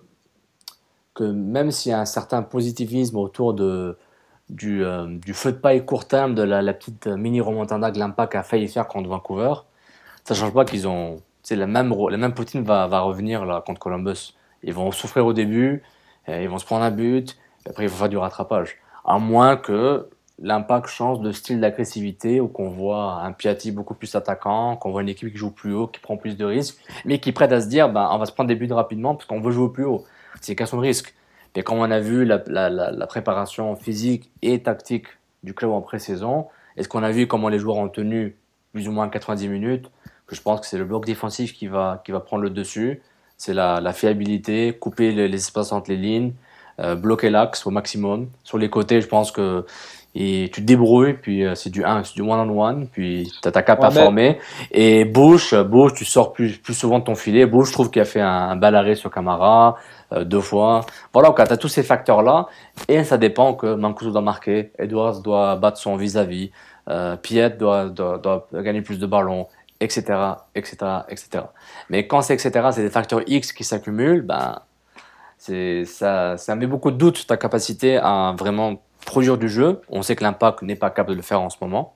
que même s'il y a un certain positivisme autour de, du, euh, du feu de paille court terme, de la, la petite mini remontada que l'Impact a failli faire contre Vancouver, ça ne change pas qu'ils ont... C'est la même, la même Poutine va, va revenir là, contre Columbus. Ils vont souffrir au début, euh, ils vont se prendre un but, et après il faut faire du rattrapage. À moins que l'Impact change de style d'agressivité, ou qu'on voit un Piatti beaucoup plus attaquant, qu'on voit une équipe qui joue plus haut, qui prend plus de risques, mais qui est prête à se dire ben, on va se prendre des buts rapidement parce qu'on veut jouer au plus haut. C'est une question de risque. Et comme on a vu la, la, la, la préparation physique et tactique du club en pré-saison, est-ce qu'on a vu comment les joueurs ont tenu plus ou moins quatre-vingt-dix minutes? Que je pense que c'est le bloc défensif qui va, qui va prendre le dessus. C'est la, la fiabilité, couper les, les espaces entre les lignes, euh, bloquer l'axe au maximum. Sur les côtés, je pense que et tu te débrouilles, puis euh, c'est du un, c'est du one-on-one, puis tu as qu'à ouais, performer. Mais... Et Bush, Bush, tu sors plus, plus souvent de ton filet. Bush, je trouve qu'il a fait un, un bel arrêt sur Camara, euh, deux fois. Voilà, tu as tous ces facteurs-là, et ça dépend que Mancuso doit marquer, Edwards doit battre son vis-à-vis, euh, Piet doit, doit, doit gagner plus de ballons, et cetera, et cetera, et cetera. Mais quand c'est et cetera, c'est des facteurs X qui s'accumulent, ben, c'est, ça, ça met beaucoup de doutes sur ta capacité à vraiment produire du jeu. On sait que l'Impact n'est pas capable de le faire en ce moment.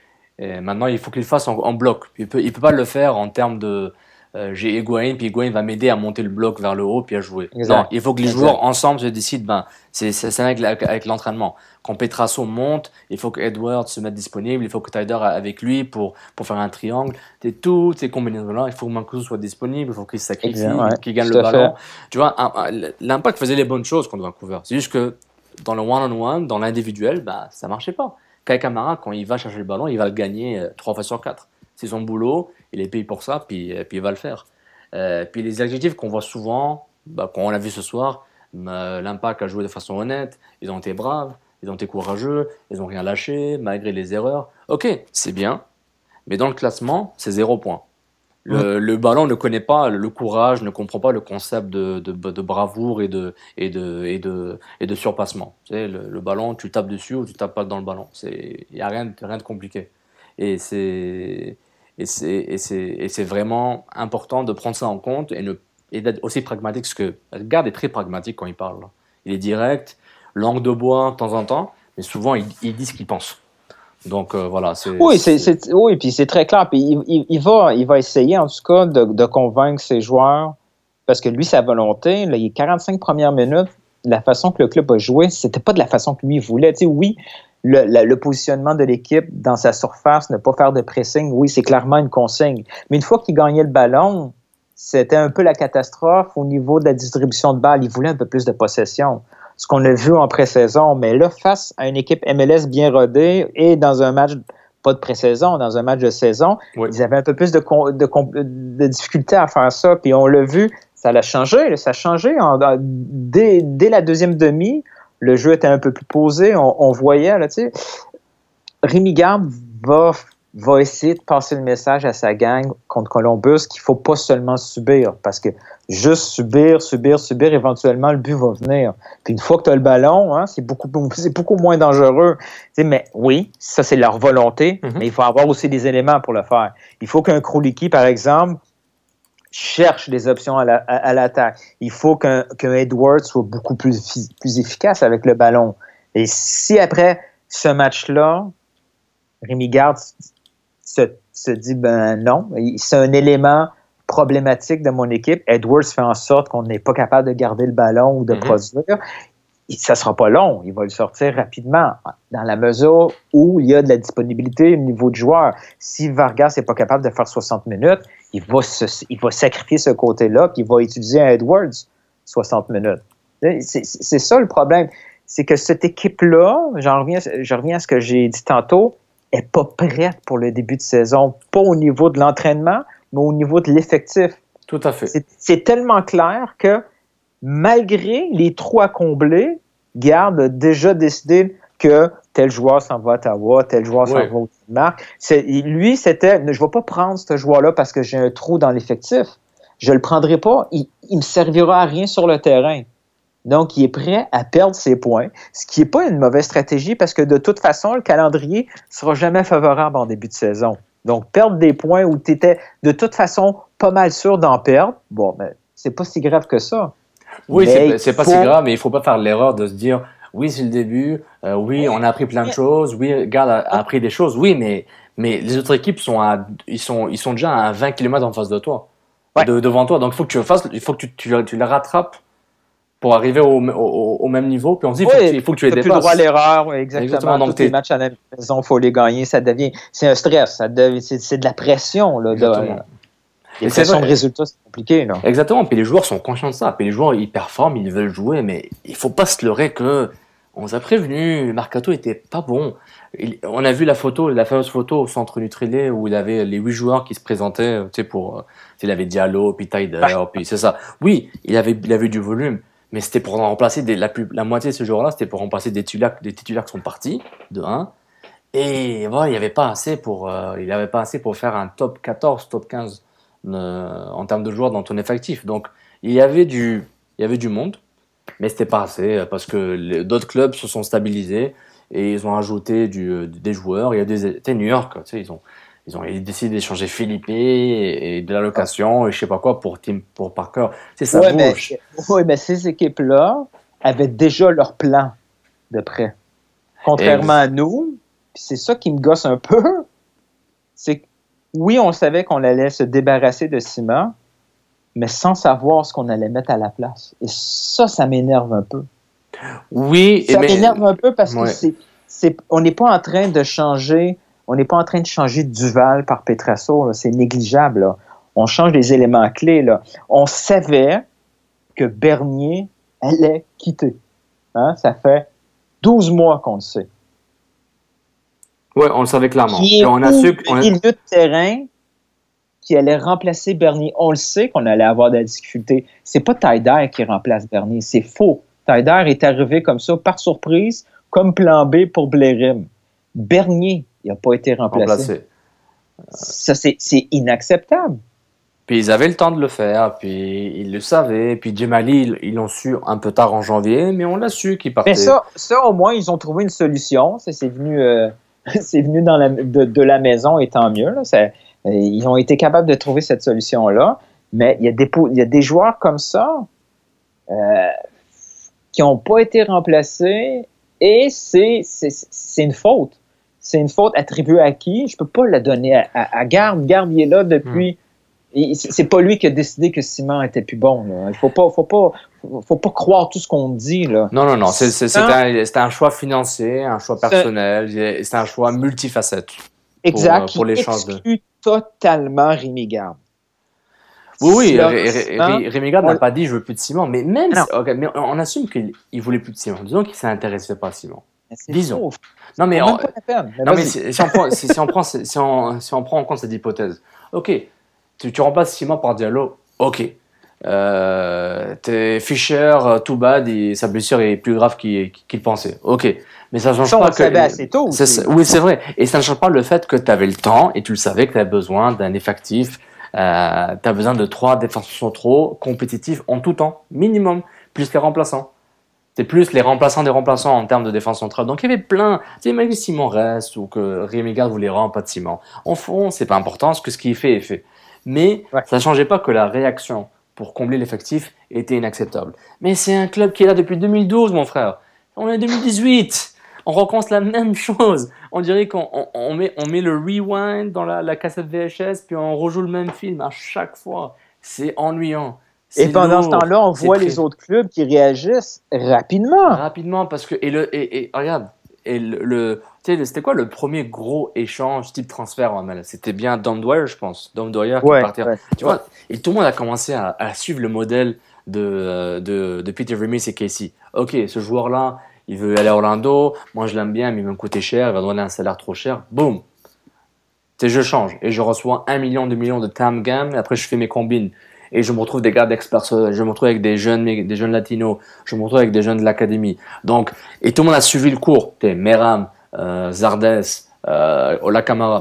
Et maintenant, il faut qu'il le fasse en, en bloc. Il peut, il peut pas le faire en termes de euh, j'ai Higuaín, puis Higuaín va m'aider à monter le bloc vers le haut, puis à jouer. Exact. Non, il faut que les exact. joueurs ensemble se décident. Ben, c'est, c'est, c'est avec, avec, avec l'entraînement. Quand Petrasso monte, il faut que Edwards se mette disponible, il faut que Tyder avec lui pour, pour faire un triangle. Et toutes ces combinaisons-là, il faut que Mancuso soit disponible, il faut qu'il se sacrifie, exact, ouais. qu'il gagne Tout le ballon. Fait. Tu vois, un, un, l'Impact faisait les bonnes choses contre Vancouver. C'est juste que dans le one-on-one, dans l'individuel, bah, ça marchait pas. Kai Kamara, quand il va chercher le ballon, il va le gagner euh, trois fois sur quatre. C'est son boulot, il est payé pour ça, puis, euh, puis il va le faire. Euh, puis les adjectifs qu'on voit souvent, bah, qu'on a vu ce soir, bah, l'Impact a joué de façon honnête, ils ont été braves, ils ont été courageux, ils n'ont rien lâché, malgré les erreurs. Ok, c'est bien, mais dans le classement, c'est zéro point. Le, le ballon ne connaît pas le courage, ne comprend pas le concept de, de, de bravoure et de, et de, et de, et de surpassement. Tu sais, le, le ballon, tu tapes dessus ou tu tapes pas dans le ballon. Il n'y a rien, rien de compliqué. Et c'est, et, c'est, et, c'est, et c'est vraiment important de prendre ça en compte et, ne, et d'être aussi pragmatique, parce que Gard est très pragmatique quand il parle. Il est direct, langue de bois de temps en temps, mais souvent il, il dit ce qu'il pense. Donc euh, voilà, c'est, oui, c'est, c'est... c'est oui, puis c'est très clair. Puis il, il, il va, il va essayer en tout cas de, de convaincre ses joueurs, parce que lui, sa volonté, là, les quarante-cinq premières minutes, la façon que le club a joué, c'était pas de la façon que lui voulait. Tu sais, oui, le, le, le positionnement de l'équipe dans sa surface, ne pas faire de pressing, oui, c'est clairement une consigne. Mais une fois qu'il gagnait le ballon, c'était un peu la catastrophe au niveau de la distribution de balles. Il voulait un peu plus de possession. Ce qu'on a vu en pré-saison, mais là, face à une équipe M L S bien rodée et dans un match, pas de pré-saison, dans un match de saison, oui. ils avaient un peu plus de, de, de difficulté à faire ça. Puis on l'a vu, ça l'a changé, ça a changé. En, dès, dès la deuxième demi, le jeu était un peu plus posé, on, on voyait, là, tu sais. Rémi Garde va, va essayer de passer le message à sa gang contre Columbus qu'il ne faut pas seulement subir, parce que juste subir, subir, subir, éventuellement, le but va venir. Puis une fois que tu as le ballon, hein, c'est, beaucoup, c'est beaucoup moins dangereux. Tu sais, mais oui, ça, c'est leur volonté, mm-hmm. mais il faut avoir aussi des éléments pour le faire. Il faut qu'un Króliki, par exemple, cherche des options à, la, à, à l'attaque. Il faut qu'un, qu'un Edwards soit beaucoup plus, plus efficace avec le ballon. Et si après ce match-là, Rémi Garde se, se dit, ben non, c'est un élément problématique de mon équipe. Edwards fait en sorte qu'on n'est pas capable de garder le ballon ou de mm-hmm. produire. Ça ne sera pas long. Il va le sortir rapidement dans la mesure où il y a de la disponibilité au niveau de joueur. Si Vargas n'est pas capable de faire soixante minutes, il va, se, il va sacrifier ce côté-là puis il va utiliser un Edwards soixante minutes. C'est, c'est ça le problème. C'est que cette équipe-là, j'en reviens, je reviens à ce que j'ai dit tantôt, n'est pas prête pour le début de saison. Pas au niveau de l'entraînement, mais au niveau de l'effectif. Tout à fait. C'est, c'est tellement clair que malgré les trous à combler, Garde a déjà décidé que tel joueur s'en va à Ottawa, tel joueur oui. s'en va au Danemark. C'est, lui, c'était, je ne vais pas prendre ce joueur-là parce que j'ai un trou dans l'effectif. je le prendrai pas, il, il me servira à rien sur le terrain. Donc, il est prêt à perdre ses points, ce qui n'est pas une mauvaise stratégie parce que de toute façon, le calendrier ne sera jamais favorable en début de saison. Donc, perdre des points où tu étais de toute façon pas mal sûr d'en perdre, bon, ben, c'est pas si grave que ça. Oui, c'est, c'est pas faut... si grave, mais il faut pas faire l'erreur de se dire, oui, c'est le début, euh, oui, on a appris plein de choses, oui, Gard a, a appris des choses, oui, mais, mais les autres équipes sont à, ils sont, ils sont déjà à vingt kilomètres en face de toi, ouais. de, devant toi. Donc, il faut que tu fasses, il faut que tu, tu, tu les rattrapes pour arriver au, au, au même niveau. Puis on se dit, oui, il faut que tu les dépasses. Tu n'as plus le droit à l'erreur, oui, exactement. exactement. Donc, tous les matchs à la maison, il faut les gagner. Ça devient, c'est un stress, ça devient, c'est, c'est de la pression. Là, de, les pressions de résultats, c'est compliqué. Là. Exactement. Puis les joueurs sont conscients de ça. Puis les joueurs, ils performent, ils veulent jouer, mais il ne faut pas se leurrer que on nous a prévenu, le mercato était pas bon. Il, on a vu la photo, la fameuse photo au centre Nutrilé où il avait les huit joueurs qui se présentaient, tu sais, pour, il avait Diallo, puis Taider, ouais. puis c'est ça. Oui, il avait, il avait du volume. Mais c'était pour remplacer des, la, plus, la moitié de ce jour-là, c'était pour remplacer des titulaires, des titulaires qui sont partis, de un. Et voilà, il n'y avait pas assez pour, euh, il avait pas assez pour faire un top quatorze, top quinze euh, en termes de joueurs dans ton effectif. Donc, il y avait du, il y avait du monde, mais c'était pas assez parce que les, d'autres clubs se sont stabilisés et ils ont ajouté du, des joueurs. Il y a des, tu New York, tu sais, ils ont, ils ont décidé d'échanger Philippe et, et de la location et je sais pas quoi pour Tim, pour Parker. C'est ça ouais, bouge. Mais, oui, mais ces équipes-là avaient déjà leur plan de prêt. Contrairement et... à nous, puis c'est ça qui me gosse un peu, c'est que oui, on savait qu'on allait se débarrasser de Simon, mais sans savoir ce qu'on allait mettre à la place. Et ça, ça m'énerve un peu. Oui. Ça mais... m'énerve un peu parce ouais. que c'est, c'est, on n'est pas en train de changer... On n'est pas en train de changer Duval par Petrasso, là. C'est négligeable. Là. On change les éléments clés. Là. On savait que Bernier allait quitter. Hein? Ça fait douze mois qu'on le sait. Oui, on le savait clairement. Qui est on a su un milieu de terrain qui allait remplacer Bernier. On le sait qu'on allait avoir de la difficulté. C'est pas Taider qui remplace Bernier. C'est faux. Taider est arrivé comme ça, par surprise, comme plan B pour Blérim. Bernier, il n'a pas été remplacé. remplacé. Ça, c'est, c'est inacceptable. Puis ils avaient le temps de le faire, puis ils le savaient. Puis Djemali, ils, ils l'ont su un peu tard en janvier, mais on l'a su qu'il partait. Mais ça, ça, au moins, ils ont trouvé une solution. Ça, c'est venu, euh, c'est venu dans la, de, de la maison, et tant mieux. Là. Ça, ils ont été capables de trouver cette solution-là. Mais il y a des, il y a des joueurs comme ça euh, qui n'ont pas été remplacés, et c'est, c'est, c'est une faute. C'est une faute attribuée à qui? Je peux pas la donner à, à, à Garde. Garde, il est là depuis... Mmh. Il, c'est pas lui qui a décidé que Simon était plus bon. Là. Il faut pas, faut pas, faut pas croire tout ce qu'on dit. Là. Non, non, non. C'est, c'est, c'est, un, c'est un choix financier, un choix personnel. C'est, c'est un choix multifacette. Exact. Pour, pour qui exclut totalement Rémi Garde. Oui, oui. Là, Ré, Ré, Ré, Rémi Garde on... n'a pas dit « je veux plus de Simon ». Mais même si, okay, mais on assume qu'il il voulait plus de Simon. Disons qu'il s'est intéressé pas à Simon. C'est Disons. Faux. Non, mais, on, pas la peine, mais, non, mais si, si, on prend, si, si, on prend, si, on, si on prend en compte cette hypothèse, ok, tu, tu remplaces Simon par Diallo, ok. Euh, t'es Fischer, too bad, et sa blessure est plus grave qu'il, qu'il pensait, ok. Mais ça ne change ça, pas on que. savait assez tôt. C'est, oui, c'est vrai. Et ça ne change pas le fait que tu avais le temps et tu le savais que tu avais besoin d'un effectif. Euh, tu as besoin de trois défenseurs centraux compétitifs en tout temps, minimum, plus les remplaçants. C'est plus les remplaçants des remplaçants en termes de défense centrale. Donc il y avait plein. Tu sais, même si Simon reste ou que Rémi Garde voulait vraiment pas de Simon. En fond, c'est pas important, ce que ce qui est fait est fait. Mais ouais. ça changeait pas que la réaction pour combler l'effectif était inacceptable. Mais c'est un club qui est là depuis deux mille douze, mon frère. On est en deux mille dix-huit. On recommence la même chose. On dirait qu'on on, on met, on met le rewind dans la, la cassette V H S, puis on rejoue le même film à chaque fois. C'est ennuyant. C'est et pendant lourd, ce temps-là, on voit très... les autres clubs qui réagissent rapidement. Rapidement, parce que... Et, le, et, et regarde, et le, le, tu sais, c'était quoi le premier gros échange type transfert en M L S? C'était bien Dom Dwyer, je pense. Dom Dwyer qui ouais, partait. Ouais. Tu vois, et tout le monde a commencé à, à suivre le modèle de, de, de Peter Vermes et Casey. Ok, ce joueur-là, il veut aller à Orlando. Moi, je l'aime bien, mais il va me coûter cher. Il va donner un salaire trop cher. Boum. Tu sais, je change. Et je reçois un million, deux millions de Tam Gam. Et après, je fais mes combines. Et je me retrouve des gars d'ex-personnel, je me retrouve avec des jeunes, des jeunes latinos, je me retrouve avec des jeunes de l'académie. Donc, et tout le monde a suivi le cours. T'es Meram, euh, Zardes, euh, Ola Kamara.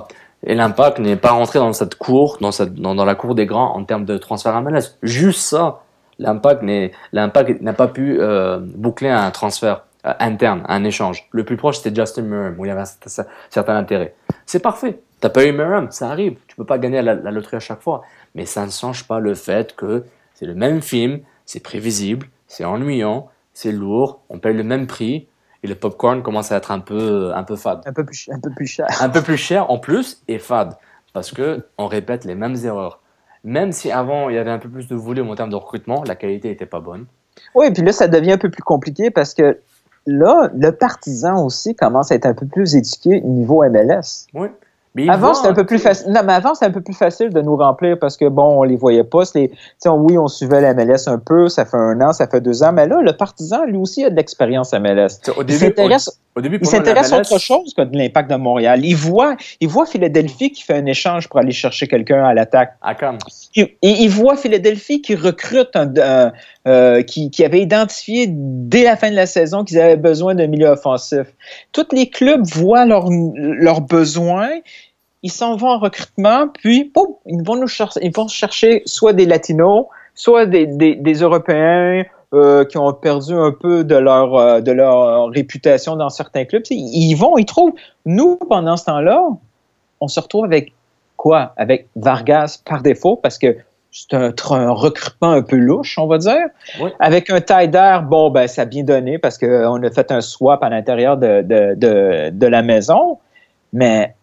Et l'Impact n'est pas rentré dans cette cour, dans, cette, dans, dans la cour des grands en termes de transfert M L S. Juste ça, l'Impact, n'est, l'Impact n'a pas pu euh, boucler un transfert euh, interne, un échange. Le plus proche, c'était Justin Merrim, où il y avait un, un certain intérêt. C'est parfait. T'as pas eu Merrim, ça arrive. Tu peux pas gagner la, la loterie à chaque fois. Mais ça ne change pas le fait que c'est le même film, c'est prévisible, c'est ennuyant, c'est lourd, on paye le même prix. Et le popcorn commence à être un peu, un peu fade. Un peu plus, un peu plus cher. Un peu plus cher en plus et fade. Parce qu'on répète les mêmes erreurs. Même si avant, il y avait un peu plus de volume en termes de recrutement, la qualité n'était pas bonne. Oui, puis là, ça devient un peu plus compliqué parce que là, le partisan aussi commence à être un peu plus éduqué niveau M L S. Oui. Mais avant, voit, c'était un peu plus facile. Non, mais avant, c'était un peu plus facile de nous remplir parce que, bon, on les voyait pas. Les... On, oui, on suivait la M L S un peu. Ça fait un an, ça fait deux ans. Mais là, le partisan, lui aussi, a de l'expérience M L S. Au début, il s'intéresse, au, au début, il s'intéresse à autre chose que de l'Impact de Montréal. Il voit, il voit Philadelphie qui fait un échange pour aller chercher quelqu'un à l'attaque. À Cannes. Et il voit Philadelphie qui recrute, un, un, euh, qui, qui avait identifié dès la fin de la saison qu'ils avaient besoin d'un milieu offensif. Tous les clubs voient leurs leurs besoins. Ils s'en vont en recrutement, puis boum, ils vont nous chercher, ils vont chercher soit des Latinos, soit des, des, des Européens euh, qui ont perdu un peu de leur euh, de leur réputation dans certains clubs. T'sais, ils vont, ils trouvent. Nous, pendant ce temps-là, on se retrouve avec quoi? Avec Vargas par défaut, parce que c'est un, un recrutement un peu louche, on va dire. Oui. Avec un Taider, bon, ben ça a bien donné parce qu'on a fait un swap à l'intérieur de, de, de, de la maison, mais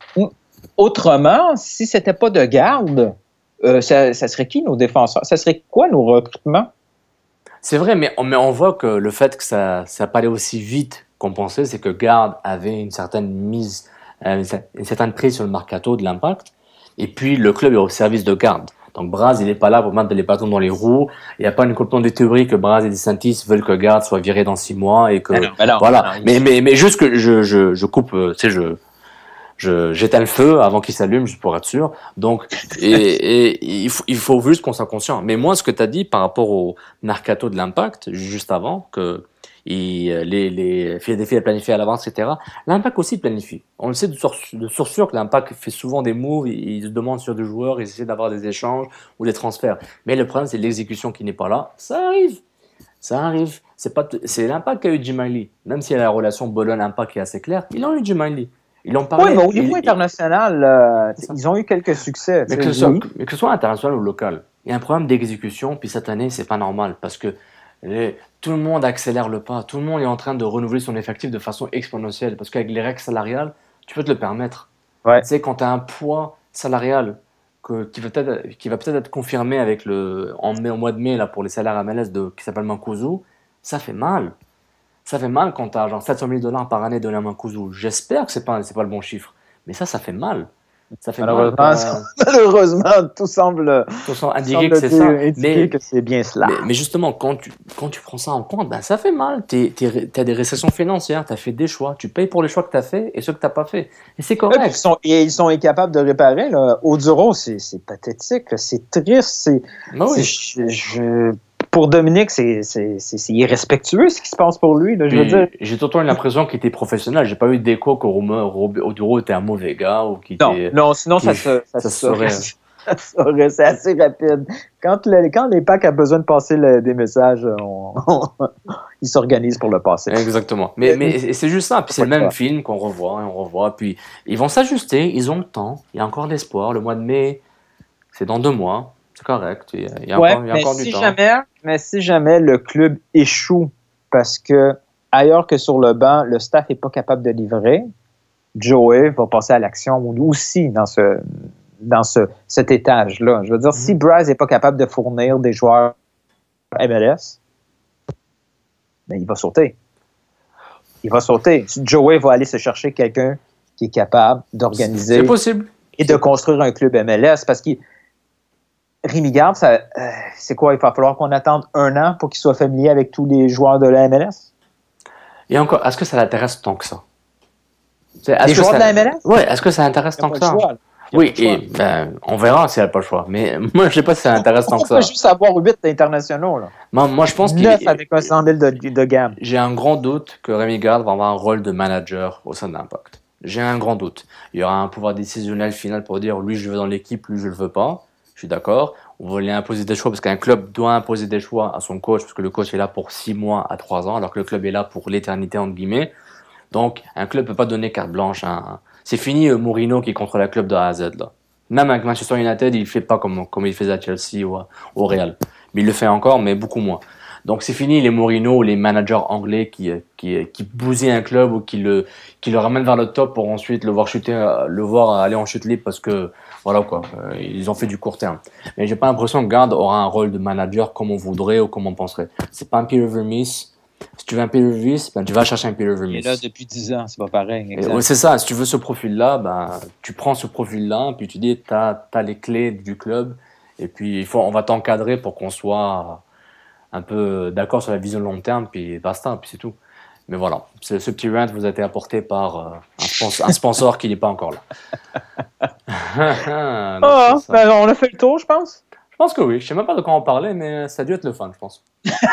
autrement, si c'était pas de garde, euh, ça, ça serait qui nos défenseurs? Ça serait quoi nos recrutements? C'est vrai, mais on, mais on voit que le fait que ça n'a pas allé aussi vite qu'on pensait, c'est que Garde avait une certaine mise, euh, une certaine prise sur le mercato de l'Impact, et puis le club est au service de Garde. Donc Braz, il n'est pas là pour mettre les bâtons dans les roues. Il n'y a pas une complète de théorie que Braz et DeSantis veulent que Garde soit viré dans six mois et que alors, alors, voilà. Alors, mais, mais mais juste que je je je coupe, tu sais je Je, j'éteins le feu avant qu'il s'allume, juste pour être sûr. Donc, et, et il, faut, il faut juste qu'on soit conscient. Mais moi, ce que tu as dit par rapport au mercato de l'Impact, juste avant, que il, les, les Philadelphie a planifié à l'avance, et cetera. L'Impact aussi planifie. On le sait de source, de source sûre que l'Impact fait souvent des moves, il, il se demande sur des joueurs, il essaie d'avoir des échanges ou des transferts. Mais le problème, c'est l'exécution qui n'est pas là. Ça arrive. Ça arrive. C'est, pas t- c'est l'Impact qui a eu Jim Miley. Même si la relation Bologne-Impact est assez claire, ils ont eu Jim Miley. Ils l'ont parlé. Oui, mais au niveau ils, international, euh, ils ont eu quelques succès. Mais que, ce soit, mais que ce soit international ou local, il y a un problème d'exécution. Puis cette année, c'est pas normal parce que les, tout le monde accélère le pas. Tout le monde est en train de renouveler son effectif de façon exponentielle parce qu'avec les règles salariales, tu peux te le permettre. Ouais. Tu sais, quand tu as un poids salarial que, qui, va peut-être, qui va peut-être être confirmé avec le, en, mai, en mois de mai là, pour les salaires M L S de, qui s'appelle Mancuso, ça fait mal. Ça fait mal quand tu as genre sept cent mille dollars par année de la Mancuso. J'espère que ce n'est pas, c'est pas le bon chiffre. Mais ça, ça fait mal. Ça fait malheureusement, mal. Euh... malheureusement, tout semble, tout semble indiquer que c'est ça. Mais, que c'est bien cela. Mais, mais justement, quand tu, quand tu prends ça en compte, ben, ça fait mal. Tu as des récessions financières, tu as fait des choix. Tu payes pour les choix que tu as fait et ceux que tu n'as pas fait. Et c'est correct. Et ils, sont, et ils sont incapables de réparer. Là. Oduro, c'est, c'est pathétique. C'est triste. C'est, ben oui. c'est, je, je... Pour Dominique, c'est, c'est, c'est, c'est irrespectueux ce qui se passe pour lui. Là, je veux dire. J'ai tout le temps eu l'impression qu'il était professionnel. J'ai pas eu d'écho que Oduro était un mauvais gars ou qu'il non, était. Non, sinon ça, se, ça, ça se saurait. Ça saurait. C'est assez rapide. Quand, le, quand les packs a besoin de passer le, des messages, on, on, ils s'organisent pour le passer. Exactement. Mais, mais c'est juste ça. Puis c'est le même film qu'on revoit et on revoit. Puis ils vont s'ajuster. Ils ont le temps. Il y a encore de l'espoir. Le mois de mai, c'est dans deux mois. C'est correct. Il y a ouais, encore, il y a encore si du temps. Jamais, mais si jamais le club échoue parce que ailleurs que sur le banc, le staff n'est pas capable de livrer, Joey va passer à l'action aussi dans ce dans ce, cet étage-là. Je veux dire, mm-hmm. si Braz n'est pas capable de fournir des joueurs M L S, ben il va sauter. Il va sauter. Joey va aller se chercher quelqu'un qui est capable d'organiser c'est possible. Et de construire un club M L S parce qu'il Rémi Garde, ça, euh, c'est quoi? Il va falloir qu'on attende un an pour qu'il soit familier avec tous les joueurs de la M L S? Et encore, est-ce que ça l'intéresse tant que ça? Est-ce les joueurs ça... de la M L S? Oui, est-ce que ça l'intéresse tant que ça? Oui, et ben, on verra s'il n'y a pas le choix. Mais moi, je ne sais pas si ça l'intéresse tant que ça. On peut juste avoir huit internationaux. Là. Moi, moi, je pense qu'il neuf avec un cent mille de, de gamme. J'ai un grand doute que Rémi Garde va avoir un rôle de manager au sein de l'Impact. J'ai un grand doute. Il y aura un pouvoir décisionnel final pour dire lui je veux dans l'équipe, lui je le veux pas. Je suis d'accord. On va lui imposer des choix parce qu'un club doit imposer des choix à son coach parce que le coach est là pour six mois à trois ans alors que le club est là pour l'éternité entre guillemets. Donc un club peut pas donner carte blanche. Hein. C'est fini euh, Mourinho qui contrôle le club de A à Z là. Même avec Manchester United, il fait pas comme comme il faisait à Chelsea ou à, au Real. Mais il le fait encore, mais beaucoup moins. Donc c'est fini les Mourinho ou les managers anglais qui qui qui bousillent un club ou qui le qui le ramènent vers le top pour ensuite le voir chuter, le voir aller en chute libre parce que voilà quoi, euh, ils ont fait du court terme. Mais j'ai pas l'impression que Gard aura un rôle de manager comme on voudrait ou comme on penserait. C'est pas un Peter Vermees. Si tu veux un Peter Vermees, ben tu vas chercher un Peter Vermees. Il est là depuis dix ans, c'est pas pareil. Et, ouais, c'est ça. Si tu veux ce profil-là, ben tu prends ce profil-là, puis tu dis t'as t'as les clés du club et puis il faut on va t'encadrer pour qu'on soit un peu d'accord sur la vision long terme, puis basta, puis c'est tout. Mais voilà, ce, ce petit rant vous a été apporté par euh, un, sponsor, un sponsor qui n'est pas encore là. Donc, oh, ben, on a fait le tour, je pense. Je pense que oui. Je ne sais même pas de quoi on parlait, mais ça a dû être le fun, je pense.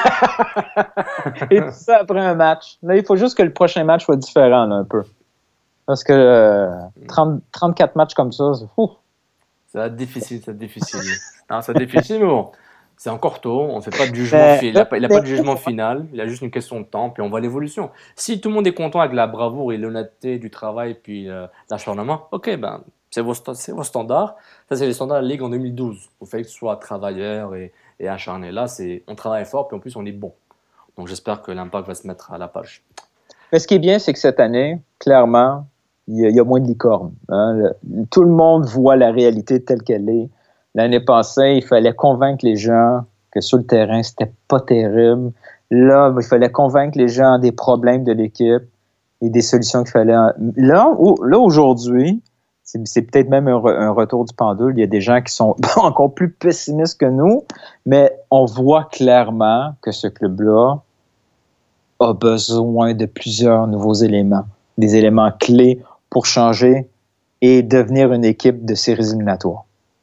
Et tout ça après un match. Là, il faut juste que le prochain match soit différent, là, un peu. Parce que euh, trente, trente-quatre matchs comme ça, c'est fou. Ça va être difficile, ça va être difficile. Non, ça va être difficile, mais bon. C'est encore tôt, on ne fait pas de jugement final. Il n'a pas, pas de jugement final, il a juste une question de temps, puis on voit l'évolution. Si tout le monde est content avec la bravoure et l'honnêteté du travail, puis euh, l'acharnement, ok, ben, c'est vos, c'est vos standards. Ça, c'est les standards de la Ligue en deux mille douze. Il fallait que ce soit travailleur et, et acharné. Là, c'est, on travaille fort, puis en plus, on est bon. Donc, j'espère que l'Impact va se mettre à la page. Mais ce qui est bien, c'est que cette année, clairement, il y a, il y a moins de licornes. Hein. Le, tout le monde voit la réalité telle qu'elle est. L'année passée, il fallait convaincre les gens que sur le terrain, c'était pas terrible. Là, il fallait convaincre les gens des problèmes de l'équipe et des solutions qu'il fallait. Là, là aujourd'hui, c'est, c'est peut-être même un, un retour du pendule. Il y a des gens qui sont encore plus pessimistes que nous, mais on voit clairement que ce club-là a besoin de plusieurs nouveaux éléments, des éléments clés pour changer et devenir une équipe de séries éliminatoires.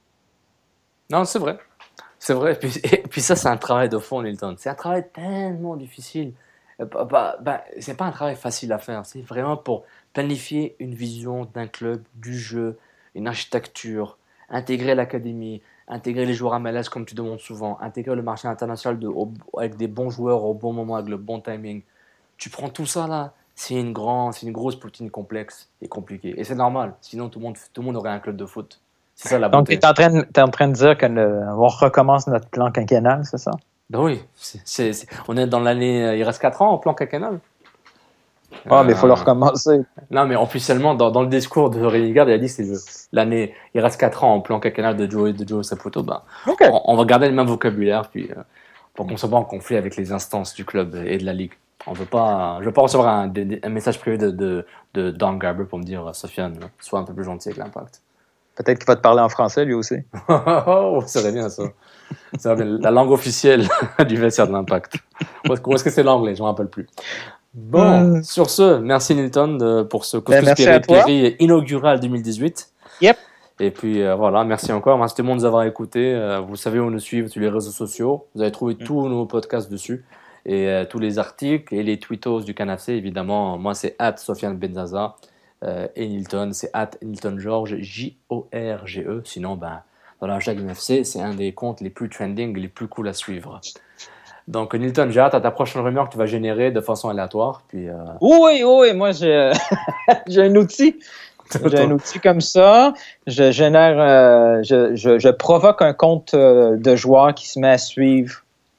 Non, c'est vrai. C'est vrai. Et puis, et puis ça, c'est un travail de fond, Nilton. C'est un travail tellement difficile. Bah, bah, bah, c'est pas un travail facile à faire. C'est vraiment pour planifier une vision d'un club, du jeu, une architecture, intégrer l'académie, intégrer les joueurs M L S comme tu demandes souvent, intégrer le marché international de, au, avec des bons joueurs au bon moment, avec le bon timing. Tu prends tout ça là, c'est une, grand, c'est une grosse poutine complexe et compliquée. Et c'est normal. Sinon, tout le monde, tout le monde aurait un club de foot. C'est ça la beauté. Donc, tu es en train de, t'es en train de dire qu'on recommence notre plan quinquennal, c'est ça? Ben oui. C'est, c'est, c'est, on est dans l'année... Il reste quatre ans au plan quinquennal. Ah, euh, mais il faut le recommencer. Non, mais officiellement, dans, dans le discours de Rémi Garde, il a dit que c'est le, l'année... Il reste quatre ans au plan quinquennal de Joe, de Joe Saputo. Ben, okay. on, on va garder le même vocabulaire puis, euh, pour qu'on ne soit pas en conflit avec les instances du club et de la Ligue. On veut pas, je ne veux pas recevoir un, un message privé de, de, de Don Garber pour me dire « Sofiane, sois un peu plus gentil avec l'Impact ». Peut-être qu'il va te parler en français, lui aussi. Oh, ça serait bien, ça. Ça serait bien. La langue officielle du vestiaire de l'Impact. Ou est-ce que c'est l'anglais? Je ne me rappelle plus. Bon, euh... sur ce, merci Nilton de, pour ce Costus ben, Péri inaugural deux mille dix-huit. Yep. Et puis euh, voilà, merci encore. Merci tout le monde de nous avoir écoutés. Euh, vous savez où nous suivre sur les réseaux sociaux. Vous avez trouvé mm. tous nos podcasts dessus. Et euh, tous les articles et les tweetos du Canafé, évidemment. Moi, c'est at Sofiane Benzaza. Euh, et Nilton, c'est at Nilton George, J O R G E. Sinon, ben, dans la hashtag M F C, c'est un des comptes les plus trending, les plus cool à suivre. Donc, Nilton, j'ai hâte à ta prochaine rumeur que tu vas générer de façon aléatoire. Puis, euh... Oui, oui, moi, j'ai, j'ai un outil. J'ai un outil comme ça. Je génère, euh, je, je, je provoque un compte euh, de joueurs qui se met à suivre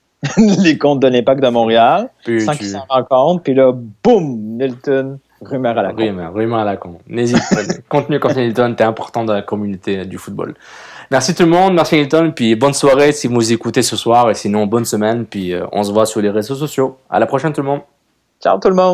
les comptes de l'Impact de Montréal puis sans tu... qu'ils s'en rendent compte. Puis là, boum, Nilton. Rumeur à la con. Rumeur, rumeur à la con. N'hésite pas. Contenu comme Nilton, t'es important dans la communauté du football. Merci tout le monde, merci Nilton, puis bonne soirée si vous écoutez ce soir, et sinon bonne semaine, puis euh, on se voit sur les réseaux sociaux. À la prochaine tout le monde. Ciao tout le monde.